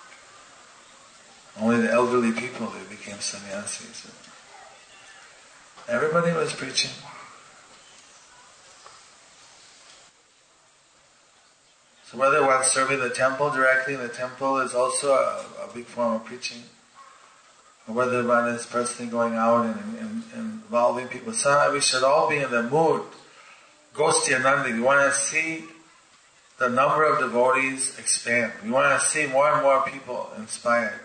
only the elderly people, they became sannyasis. Everybody was preaching. So whether one's serving the temple directly, the temple is also a, a big form of preaching. Or whether one is personally going out and, and, and involving people. So we should all be in the mood. Gosti Ananda, we want to see the number of devotees expand. We want to see more and more people inspired.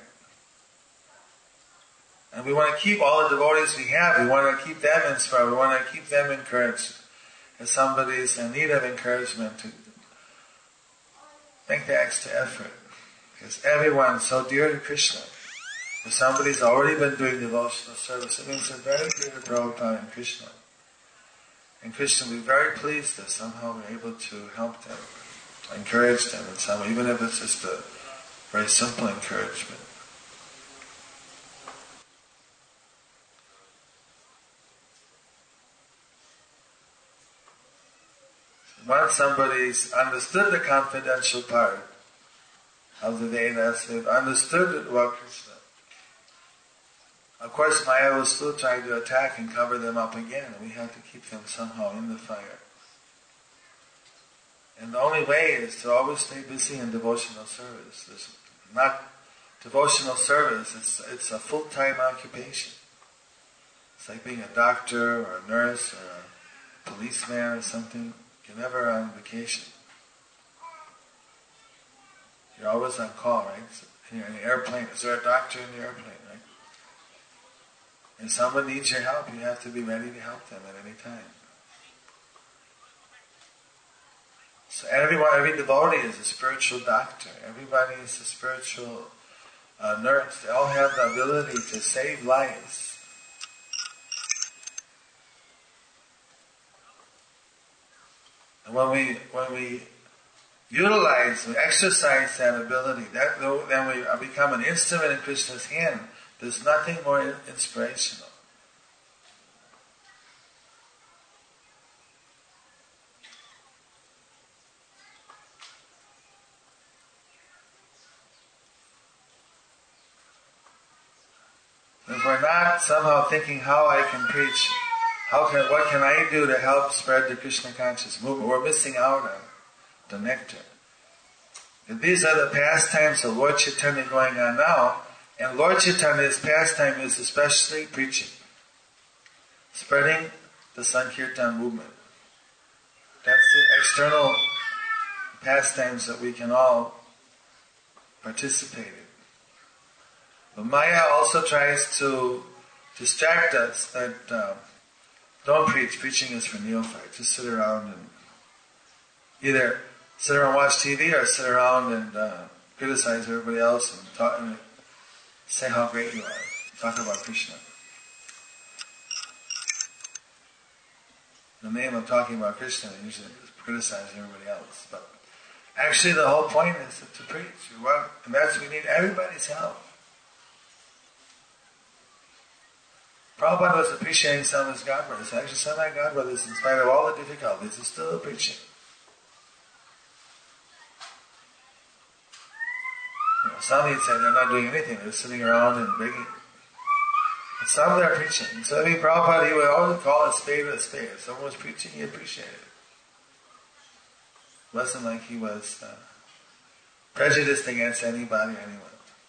And we want to keep all the devotees we have. We want to keep them inspired. We want to keep them encouraged. If somebody's in need of encouragement, to make the extra effort. Because everyone's so dear to Krishna. If somebody's already been doing devotional service, it means they're very dear to Prabhupada and Krishna. And Krishna will be very pleased that somehow we're able to help them, encourage them in some way, even if it's just a very simple encouragement. Once somebody's understood the confidential part of the Vedas, they've understood about Krishna. Of course, Maya will still try to attack and cover them up again, and we have to keep them somehow in the fire. And the only way is to always stay busy in devotional service. It's not devotional service, it's, it's a full-time occupation. It's like being a doctor or a nurse or a policeman or something. You're never on vacation. You're always on call, right? So you're in an airplane. Is there a doctor in the airplane, right? And someone needs your help, you have to be ready to help them at any time. So everyone, every devotee is a spiritual doctor. Everybody is a spiritual uh, nurse. They all have the ability to save lives. And when we when we utilize, we exercise that ability, that then we become an instrument in Krishna's hand. There's nothing more inspirational. If we're not somehow thinking how I can preach, how can what can I do to help spread the Krishna conscious movement, we're missing out on the nectar. And these are the pastimes of Lord Chaitanya going on now, and Lord Chaitanya's pastime is especially preaching, spreading the Sankirtan movement. That's the external pastimes that we can all participate in. But Maya also tries to distract us that uh, don't preach. Preaching is for neophytes. Just sit around and either sit around and watch T V or sit around and uh, criticize everybody else and talk and say how great you are. Talk about Krishna. In the name of talking about Krishna, they usually criticize everybody else. But actually the whole point is to preach. We want, and that's we need everybody's help. Prabhupada was appreciating some of his God brothers. Actually, some of my God brothers, in spite of all the difficulties, are still preaching. You know, some he'd say they're not doing anything. They're sitting around and begging. Some they're preaching. So I mean, Prabhupada, he would always call a spade a spade. If someone was preaching, he appreciated it. It wasn't like he was uh, prejudiced against anybody or anyone.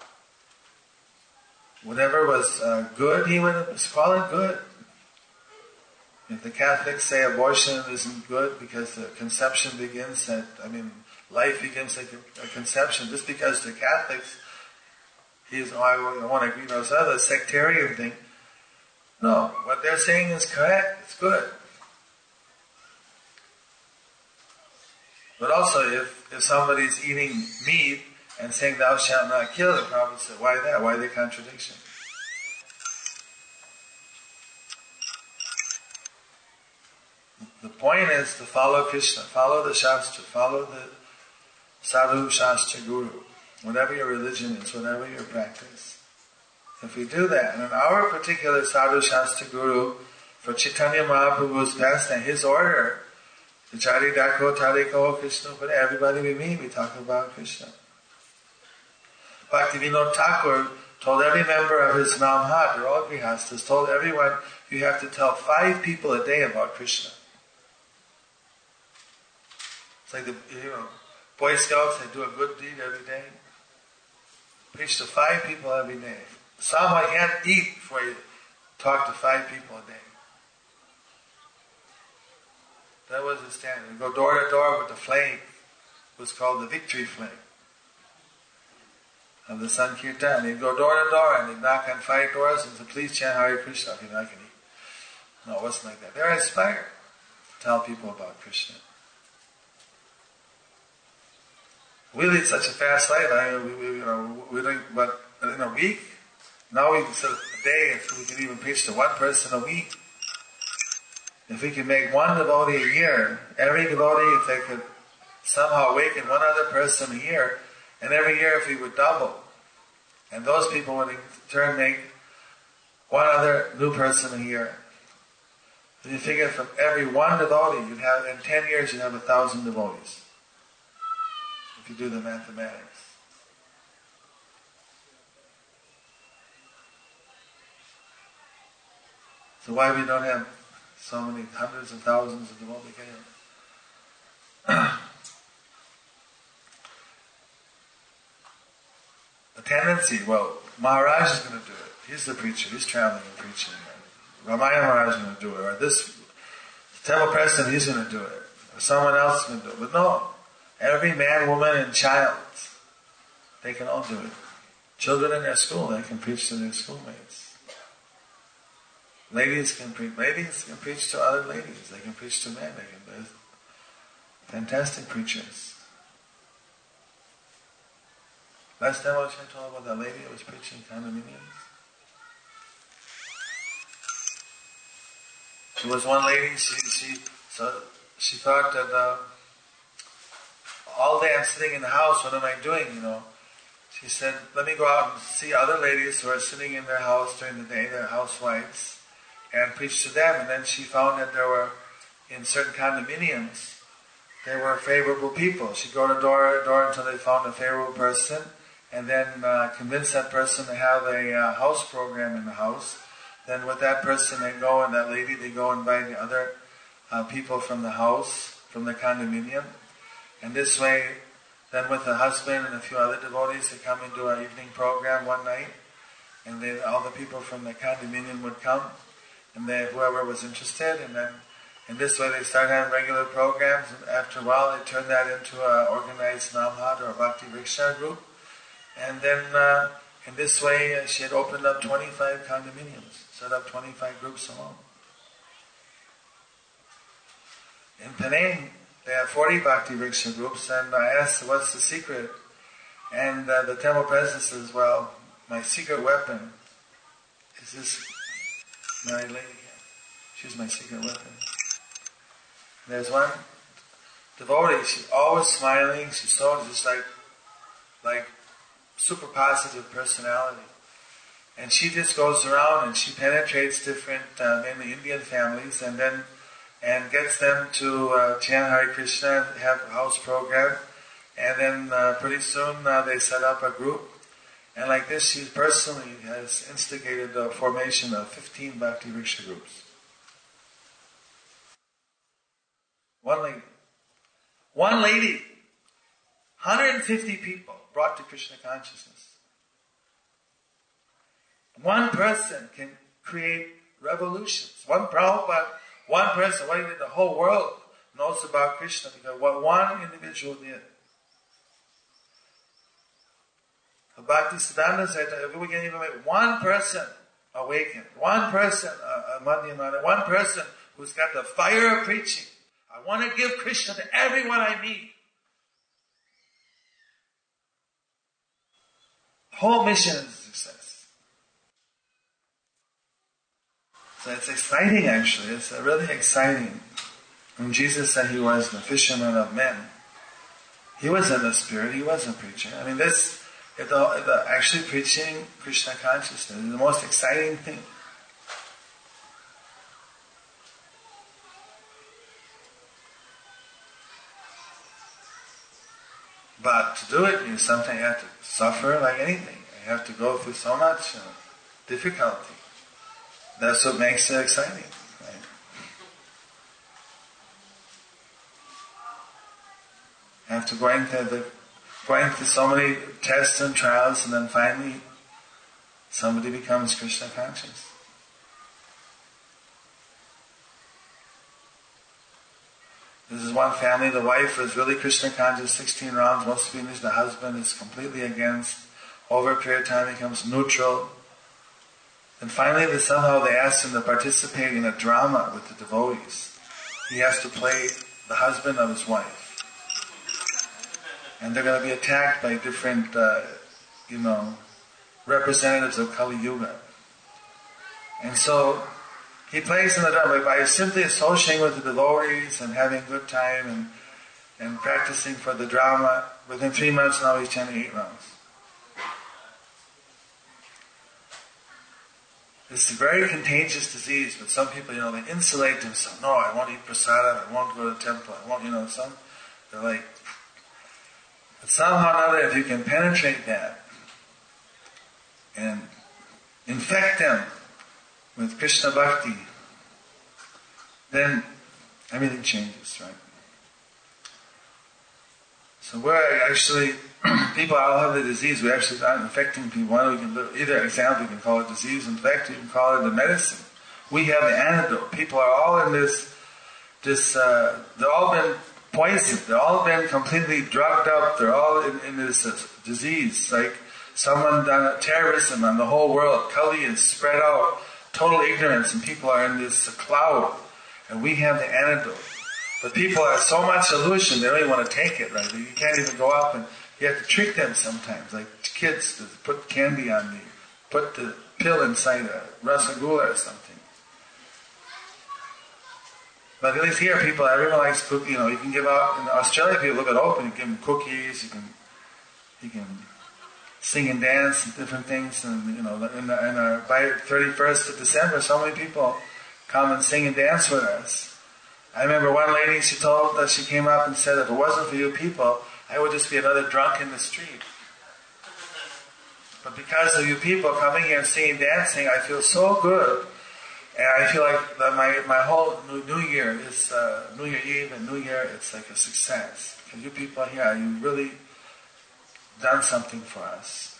Whatever was uh, good, he would call it good. If the Catholics say abortion isn't good because the conception begins at, I mean, life begins at a conception, just because the Catholics, he's, oh, I want to agree with those other sectarian thing. No, what they're saying is correct, it's good. But also, if, if somebody's eating meat and saying thou shalt not kill, the Prabhupada said, why that? Why the contradiction? The point is to follow Krishna, follow the Shastra, follow the Sadhu Shastra Guru, whatever your religion is, whatever your practice. If we do that, and in our particular Sadhu Shastra Guru, for Chaitanya Mahaprabhu's pastime, his order, the Chari Dako Tariko Krishna, for everybody we meet, we talk about Krishna. Bhaktivinoda Thakur told every member of his Namhat, they're all Grihastas, told everyone, you have to tell five people a day about Krishna. It's like the, you know, Boy Scouts, they do a good deed every day. Preach to five people every day. Someone can't eat before you talk to five people a day. That was the standard. You go door to door with the flame. It was called the victory flame of the Sankirtan. They'd go door to door and they'd knock on five doors and say, please chant Hare Krishna. You know, I can eat. No, it wasn't like that. They're inspired to tell people about Krishna. We lead such a fast life. I mean, we, we, you know, we don't, but in a week, now we can set a day, if we can even preach to one person a week. If we can make one devotee a year, every devotee, if they could somehow awaken one other person a year, and every year if we would double, and those people would in turn make one other new person a year. If you figure from every one devotee, you'd have, in ten years, you'd have a thousand devotees. If you do the mathematics. So why we don't have so many hundreds of thousands of devotees? The tendency, well, Maharaj is going to do it. He's the preacher. He's traveling and preaching. Ramayana Maharaj is going to do it. Or this temple president, he's going to do it. Or someone else is going to do it. But no. Every man, woman, and child, they can all do it. Children in their school, they can preach to their schoolmates. Ladies can preach. Ladies can preach to other ladies. They can preach to men. They can. They're fantastic preachers. Last time I was told about that lady who was preaching condominiums. She was one lady. She she so she thought that. Uh, all day I'm sitting in the house, what am I doing, you know? She said, let me go out and see other ladies who are sitting in their house during the day, they're housewives, and preach to them. And then she found that there were, in certain condominiums, there were favorable people. She'd go to door to door until they found a favorable person, and then uh, convince that person to have a uh, house program in the house. Then with that person, they go, and that lady, they go invite the other uh, people from the house, from the condominium. And this way, then with the husband and a few other devotees, they come and do our evening program one night. And then all the people from the condominium would come, and then whoever was interested. And then in this way, they started having regular programs. And after a while, they turned that into an organized Namhat or a Bhakti Vriksha group. And then uh, in this way, uh, she had opened up twenty-five condominiums, set up twenty-five groups alone. In Penang, they have forty Bhakti Vriksha groups, and I asked, what's the secret? And uh, the temple president says, well, my secret weapon is this married lady here. She's my secret weapon. There's one devotee, she's always smiling, she's so just like, like super positive personality. And she just goes around and she penetrates different uh, mainly Indian families, and then and gets them to uh, chant Hare Krishna, have a house program, and then uh, pretty soon uh, they set up a group, And like this, she personally has instigated the formation of fifteen Bhakti Vriksha groups. One lady. One lady. one hundred fifty people brought to Krishna consciousness. One person can create revolutions. One Prabhupada, one person, what he did, the whole world knows about Krishna because what one individual did. Bhaktisiddhanta said that if we can even make one person awakened, one person, uh, uh, one person who's got the fire of preaching, I want to give Krishna to everyone I meet. The whole mission is a success. So it's exciting actually, it's really exciting. When Jesus said he was the fisherman of men, he wasn't a spirit, he was a preacher. I mean this, the, the actually preaching Krishna consciousness is the most exciting thing. But to do it, you sometimes have to suffer like anything. You have to go through so much uh, difficulty. That's what makes it exciting. Right? You have to go into the going through so many tests and trials, and then finally somebody becomes Krishna conscious. This is one family, the wife was really Krishna conscious, sixteen rounds, most finished, the husband is completely against. Over a period of time he becomes neutral. And finally they, somehow they asked him to participate in a drama with the devotees. He has to play the husband of his wife. And they're going to be attacked by different, uh, you know, representatives of Kali Yuga. And so he plays in the drama by simply associating with the devotees and having a good time and, and practicing for the drama. Within three months now he's chanting eight rounds. It's a very contagious disease, but some people, you know, they insulate themselves. No, I won't eat prasadam, I won't go to the temple, I won't, you know, some, they're like, but somehow or another, if you can penetrate that and infect them with Krishna Bhakti, then everything changes, right? So we're actually, people all have the disease, we actually aren't infecting people. One, we can do, either example, you can call it disease, in fact, you can call it the medicine. We have the antidote. People are all in this, this, uh, they've all been poisoned, they've all been completely drugged up, they're all in, in this uh, disease, like someone done terrorism on the whole world. Kali is spread out, total ignorance, and people are in this uh, cloud, and we have the antidote. But people have so much illusion, they don't even want to take it, right? You can't even go up, and you have to trick them sometimes, like kids, to put candy on the, put the pill inside a rasagula or something. But at least here, people, everyone likes cookies. You know, you can give out, in Australia, people look at open, you give them cookies, you can, you can sing and dance and different things, and, you know, in the, in our, by thirty-first of December, so many people come and sing and dance with us. I remember one lady, she told us, she came up and said, if it wasn't for you people, I would just be another drunk in the street. But because of you people coming here and singing and dancing, I feel so good. And I feel like that my, my whole new, new Year is, uh, New Year Eve and New Year, it's like a success. Because you people here, you really done something for us.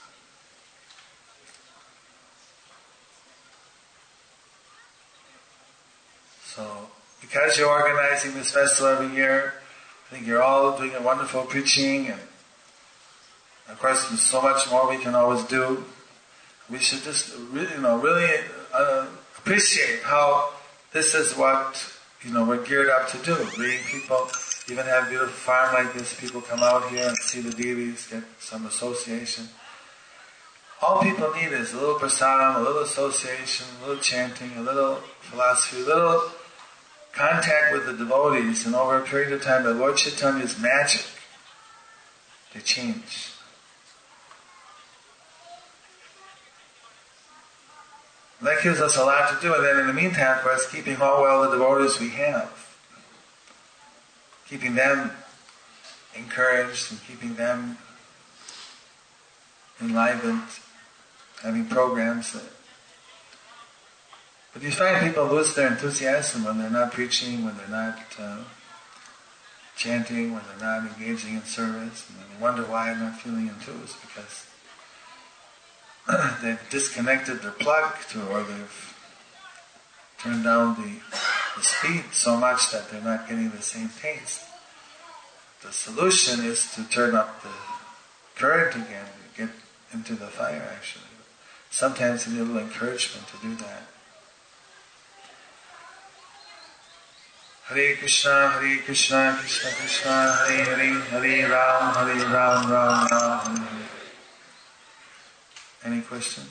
So, because you're organizing this festival every year, I think you're all doing a wonderful preaching, and of course there's so much more we can always do. We should just really, you know, really uh, appreciate how this is what, you know, we're geared up to do. Bringing people, even have a beautiful farm like this, people come out here and see the deities, get some association. All people need is a little prasadam, a little association, a little chanting, a little philosophy, a little contact with the devotees, and over a period of time, the Lord Chaitanya's magic, they change. That gives us a lot to do, and then in the meantime, of course, keeping all well the devotees we have. Keeping them encouraged and keeping them enlivened, having programs. But you find people lose their enthusiasm when they're not preaching, when they're not uh, chanting, when they're not engaging in service, and they wonder why I'm not feeling enthused, because they've disconnected their plug to, or they've turned down the, the speed so much that they're not getting the same taste. The solution is to turn up the current again, get into the fire actually. Sometimes you need a little encouragement to do that. Hare Krishna, Hare Krishna, Krishna Krishna, Hare Hare, Hare Ram, Hare Ram, Ram Ram, Hare Hare. Any question?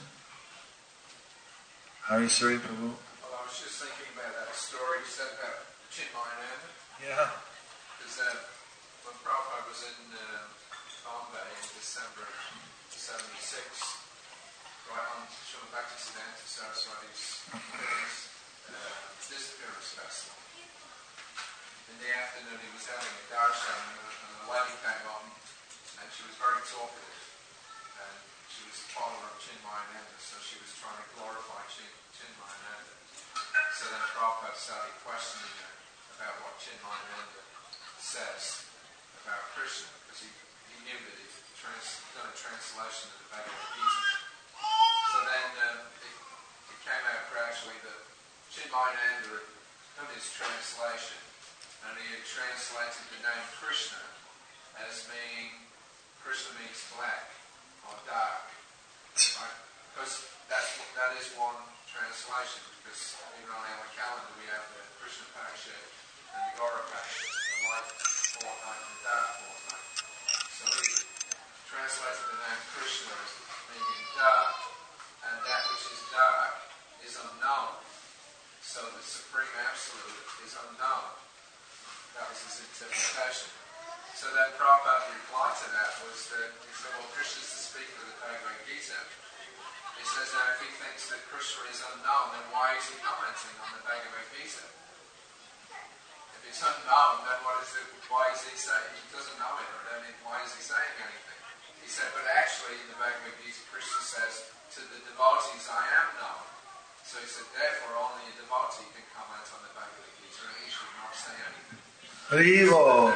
Hari Suri Prabhu? Well, I was just thinking about that story you said about Chinmayananda. Yeah. Because uh, when Prabhupada was in uh, Bombay in December seventy-six, right on Srila Bhaktisiddhanta Saraswati's uh, disappearance festival. In the afternoon he was having a darshan and a lady came on and she was very talkative and she was a follower of Chinmayananda, so she was trying to glorify Chin, Chinmayananda. So then Prabhupada started questioning her about what Chinmayananda says about Krishna, because he, he knew that he'd trans, done a translation of the Bhagavad Gita. So then um, it, it came out gradually that Chinmayananda had done his translation, and he had translated the name Krishna as meaning, Krishna means black or dark, right? Because that, that is one translation, because even on our calendar we have the Krishna Paksha and the Gaura Paksha, the light fortnight and the dark fortnight. So he translated the name Krishna as meaning dark, and that which is dark is unknown. So the Supreme Absolute is unknown. That was his interpretation. So then Prabhupada's reply to that was that he said, well, Krishna's the speaker of the Bhagavad Gita. He says, now if he thinks that Krishna is unknown, then why is he commenting on the Bhagavad Gita? If it's unknown, then what is it, why is he saying, he doesn't know it, then why is he saying anything? He said, but actually in the Bhagavad Gita, Krishna says, to the devotees I am known. So he said, therefore only a devotee can comment on the Bhagavad Gita, and he should not say anything. Haribo!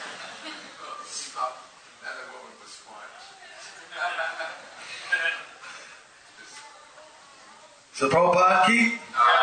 And the woman was quiet. So Prabhupada ki?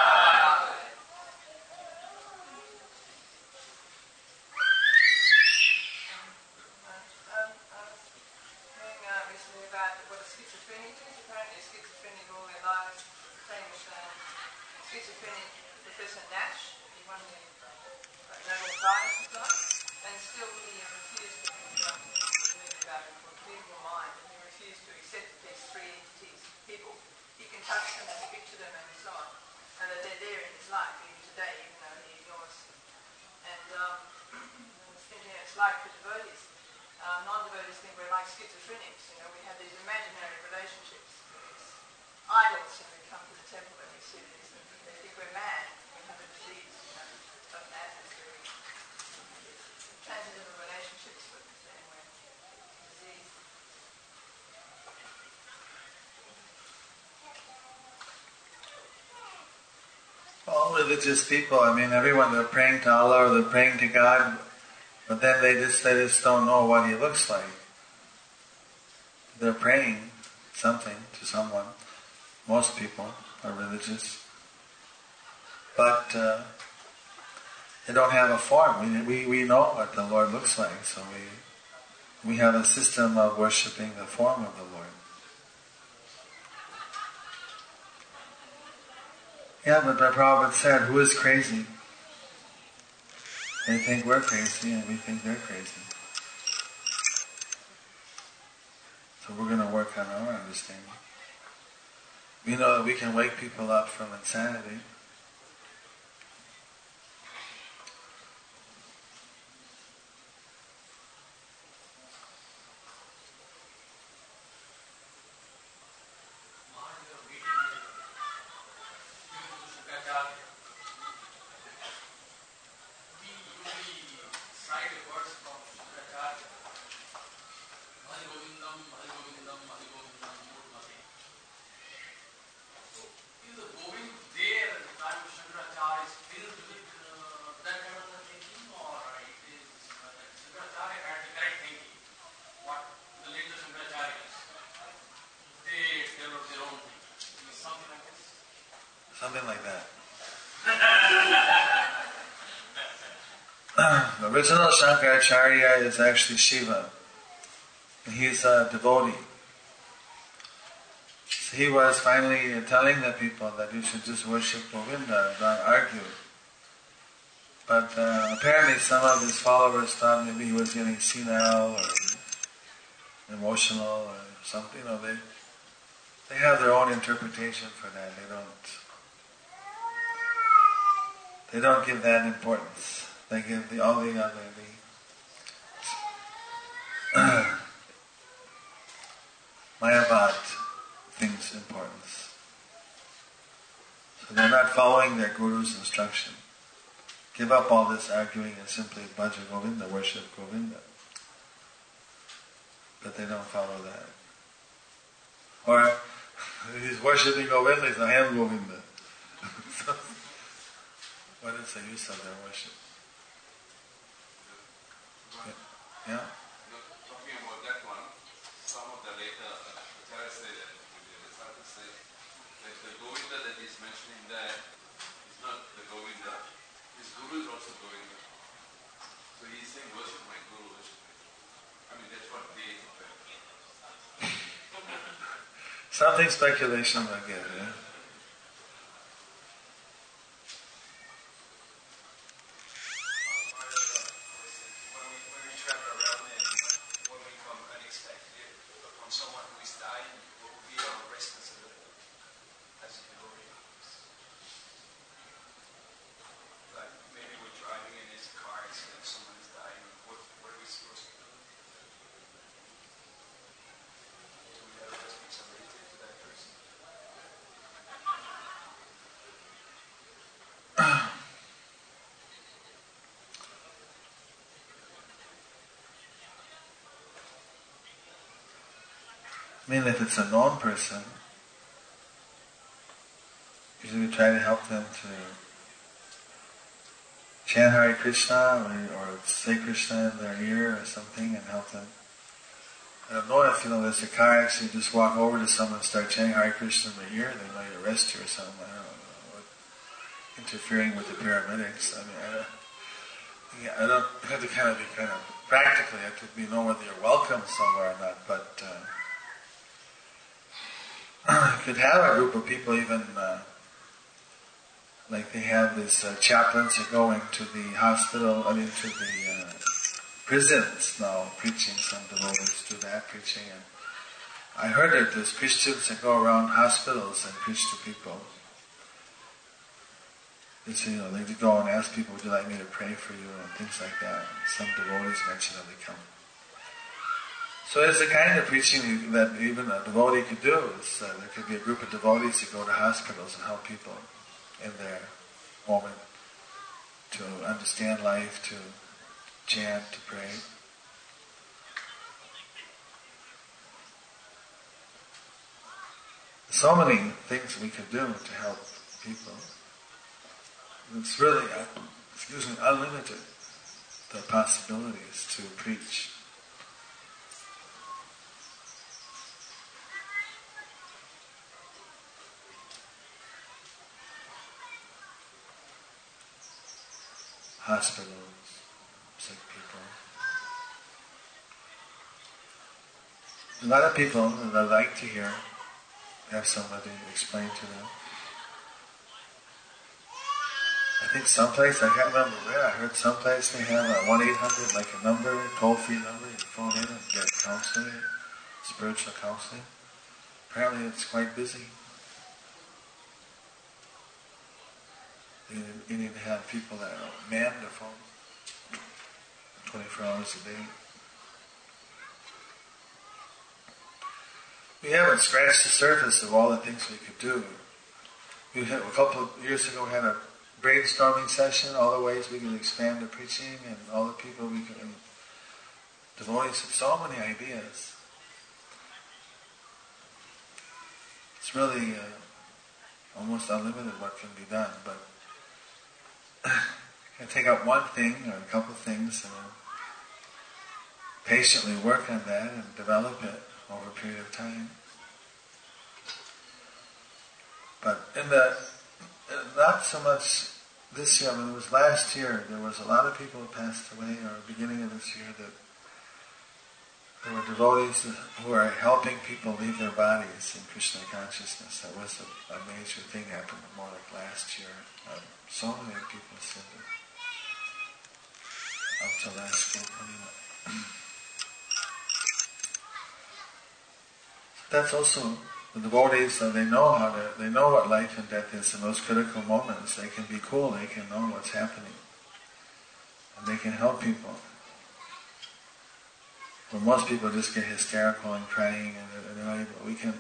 All religious people, I mean, everyone, they're praying to Allah or they're praying to God, but then they just, they just don't know what He looks like. They're praying something to someone. Most people are religious. But uh, they don't have a form. We, we we know what the Lord looks like, so we we have a system of worshipping the form of the Lord. Yeah, but the Prabhupada said, who is crazy? They think we're crazy and we think they're crazy. So we're going to work on our understanding. We know that we can wake people up from insanity. The original Shankaracharya is actually Shiva. And he's a devotee. So he was finally telling the people that you should just worship Govinda, not argue. But uh, apparently some of his followers thought maybe he was getting senile or emotional or something. You know, they they have their own interpretation for that. They don't they don't give that importance. They give the all the other the Mayavad things importance. So they're not following their guru's instruction. Give up all this arguing and simply bhaja Govinda, worship Govinda. But they don't follow that. Or he's worshipping Govinda, he's I am Govinda. So, what is the use of their worship? Yeah? Yeah? Talking about that one, some of the later acharyas say that, the disciples say that the Govinda that he's mentioning there is not the Govinda. His guru is also Govinda. So he's saying, worship my guru, worship my guru. I mean, that's what they interpret. Something speculation I get, yeah? I mean, if it's a known person, usually we try to help them to chant Hare Krishna or, or say Krishna in their ear or something and help them. I don't know if, you know, there's a car accident, you just walk over to someone and start chanting Hare Krishna in their ear, they might arrest you or something. I don't know. What, interfering with the paramedics. I mean, I don't, yeah, I don't you have to kind of be kind of practically, you have to be know whether you're welcome somewhere or not, but uh, you could have a group of people even, uh, like they have these uh, chaplains that go into the hospital, I mean to the uh, prisons now, preaching. Some devotees do that, preaching. And I heard that there's Christians that go around hospitals and preach to people. It's, you know, they go and ask people, would you like me to pray for you, and things like that. And some devotees mention that they come. So it's the kind of preaching that even a devotee could do. It's, uh, there could be a group of devotees that go to hospitals and help people in their moment to understand life, to chant, to pray. So many things we could do to help people. It's really, excuse me, unlimited, the possibilities to preach. Hospitals, sick people. A lot of people that like to hear, have somebody explain to them. I think someplace, I can't remember where, I heard someplace they have a one eight hundred, like a number, toll-free number, you phone in and get counseling, spiritual counseling. Apparently it's quite busy. You, you need to have people that man the phone twenty-four hours a day. We haven't scratched the surface of all the things we could do. We had, a couple of years ago we had a brainstorming session, all the ways we can expand the preaching and all the people we can, devotees have so many ideas. It's really uh, almost unlimited what can be done, but you can take out one thing or a couple of things and patiently work on that and develop it over a period of time. But in the not so much this year, I mean, it was last year, there was a lot of people who passed away, or beginning of this year, that there were devotees who are helping people leave their bodies in Krishna consciousness. That was a, a major thing happened more like last year. Um, so many people said that up to last year. That's also the devotees. Uh, they know how to. They know what life and death is. In those critical moments, they can be cool. They can know what's happening, and they can help people. Well, most people just get hysterical and crying, and, and you know, we can.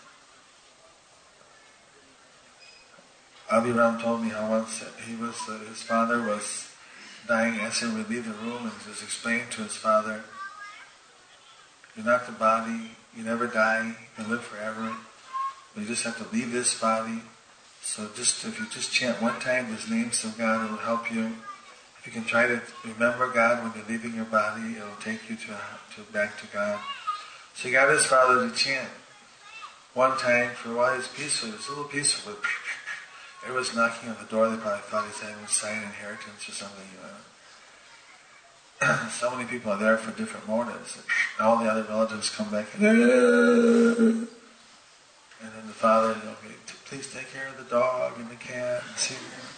Abhiram told me how once he was, uh, his father was dying, asked him to leave the room, and just explained to his father, "You're not the body. You never die. You can live forever. But you just have to leave this body. So just if you just chant one time these names of God, it will help you. If you can try to remember God when you're leaving your body, it will take you to, to back to God." So he got his father to chant one time for a while. It was peaceful. It was a little peaceful. But everyone was knocking on the door. They probably thought he's having a sign inheritance or something, you know. So many people are there for different motives. And all the other relatives come back. And then the father, you know, okay, please take care of the dog and the cat. And see.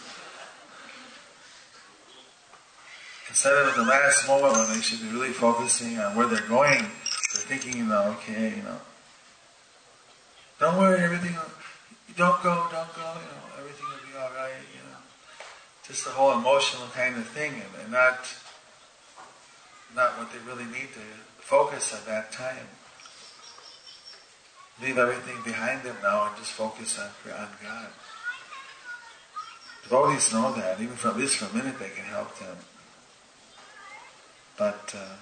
Instead of at the last moment when they should be really focusing on where they're going, they're thinking, you know, okay, you know, don't worry, everything, don't go, don't go, you know, everything will be all right, you know. Just the whole emotional kind of thing, and, and not, not what they really need to focus at that time. Leave everything behind them now and just focus on, on God. Devotees know that, even for at least for a minute they can help them. But uh,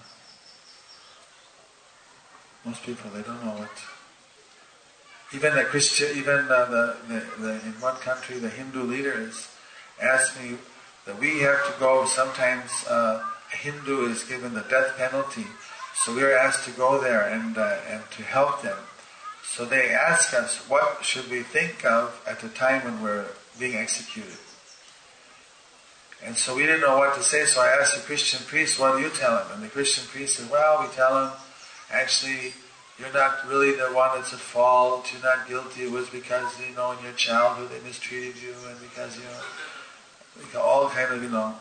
most people, they don't know what. Even the Christian, even uh, the, the, the in one country, the Hindu leaders asked me that we have to go. Sometimes uh, a Hindu is given the death penalty, so we are asked to go there and uh, and to help them. So they asked us, what should we think of at the time when we're being executed? And so we didn't know what to say, so I asked the Christian priest, what do you tell him? And the Christian priest said, well, we tell him, actually, you're not really the one that's at fault, you're not guilty, it was because, you know, in your childhood they mistreated you, and because, you know, all kind of, you know.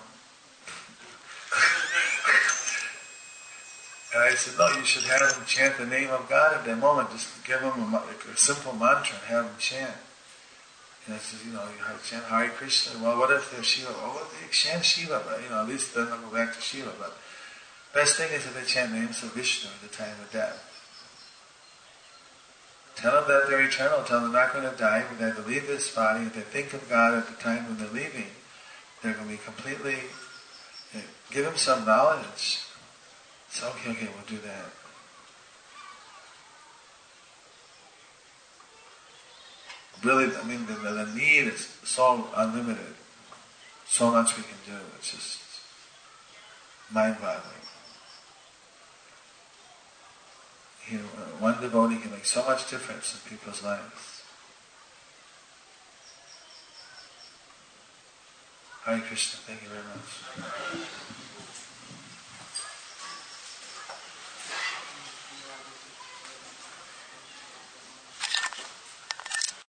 And I said, no, you should have him chant the name of God at that moment, just give him a, a simple mantra and have him chant. And I said, you know, you have to chant Hare Krishna. Well, what if they're Shiva? Well, what if they chant Shiva? But, you know, at least then they'll go back to Shiva. But best thing is that they chant names of Vishnu at the time of death. Tell them that they're eternal. Tell them they're not going to die, but they have to leave this body. If they think of God at the time when they're leaving, they're going to be completely, you know, give them some knowledge. So, okay, okay, we'll do that. Really, I mean, the, the need is so unlimited. So much we can do. It's just mind-boggling. You know, one devotee can make so much difference in people's lives. Hare Krishna, thank you very much.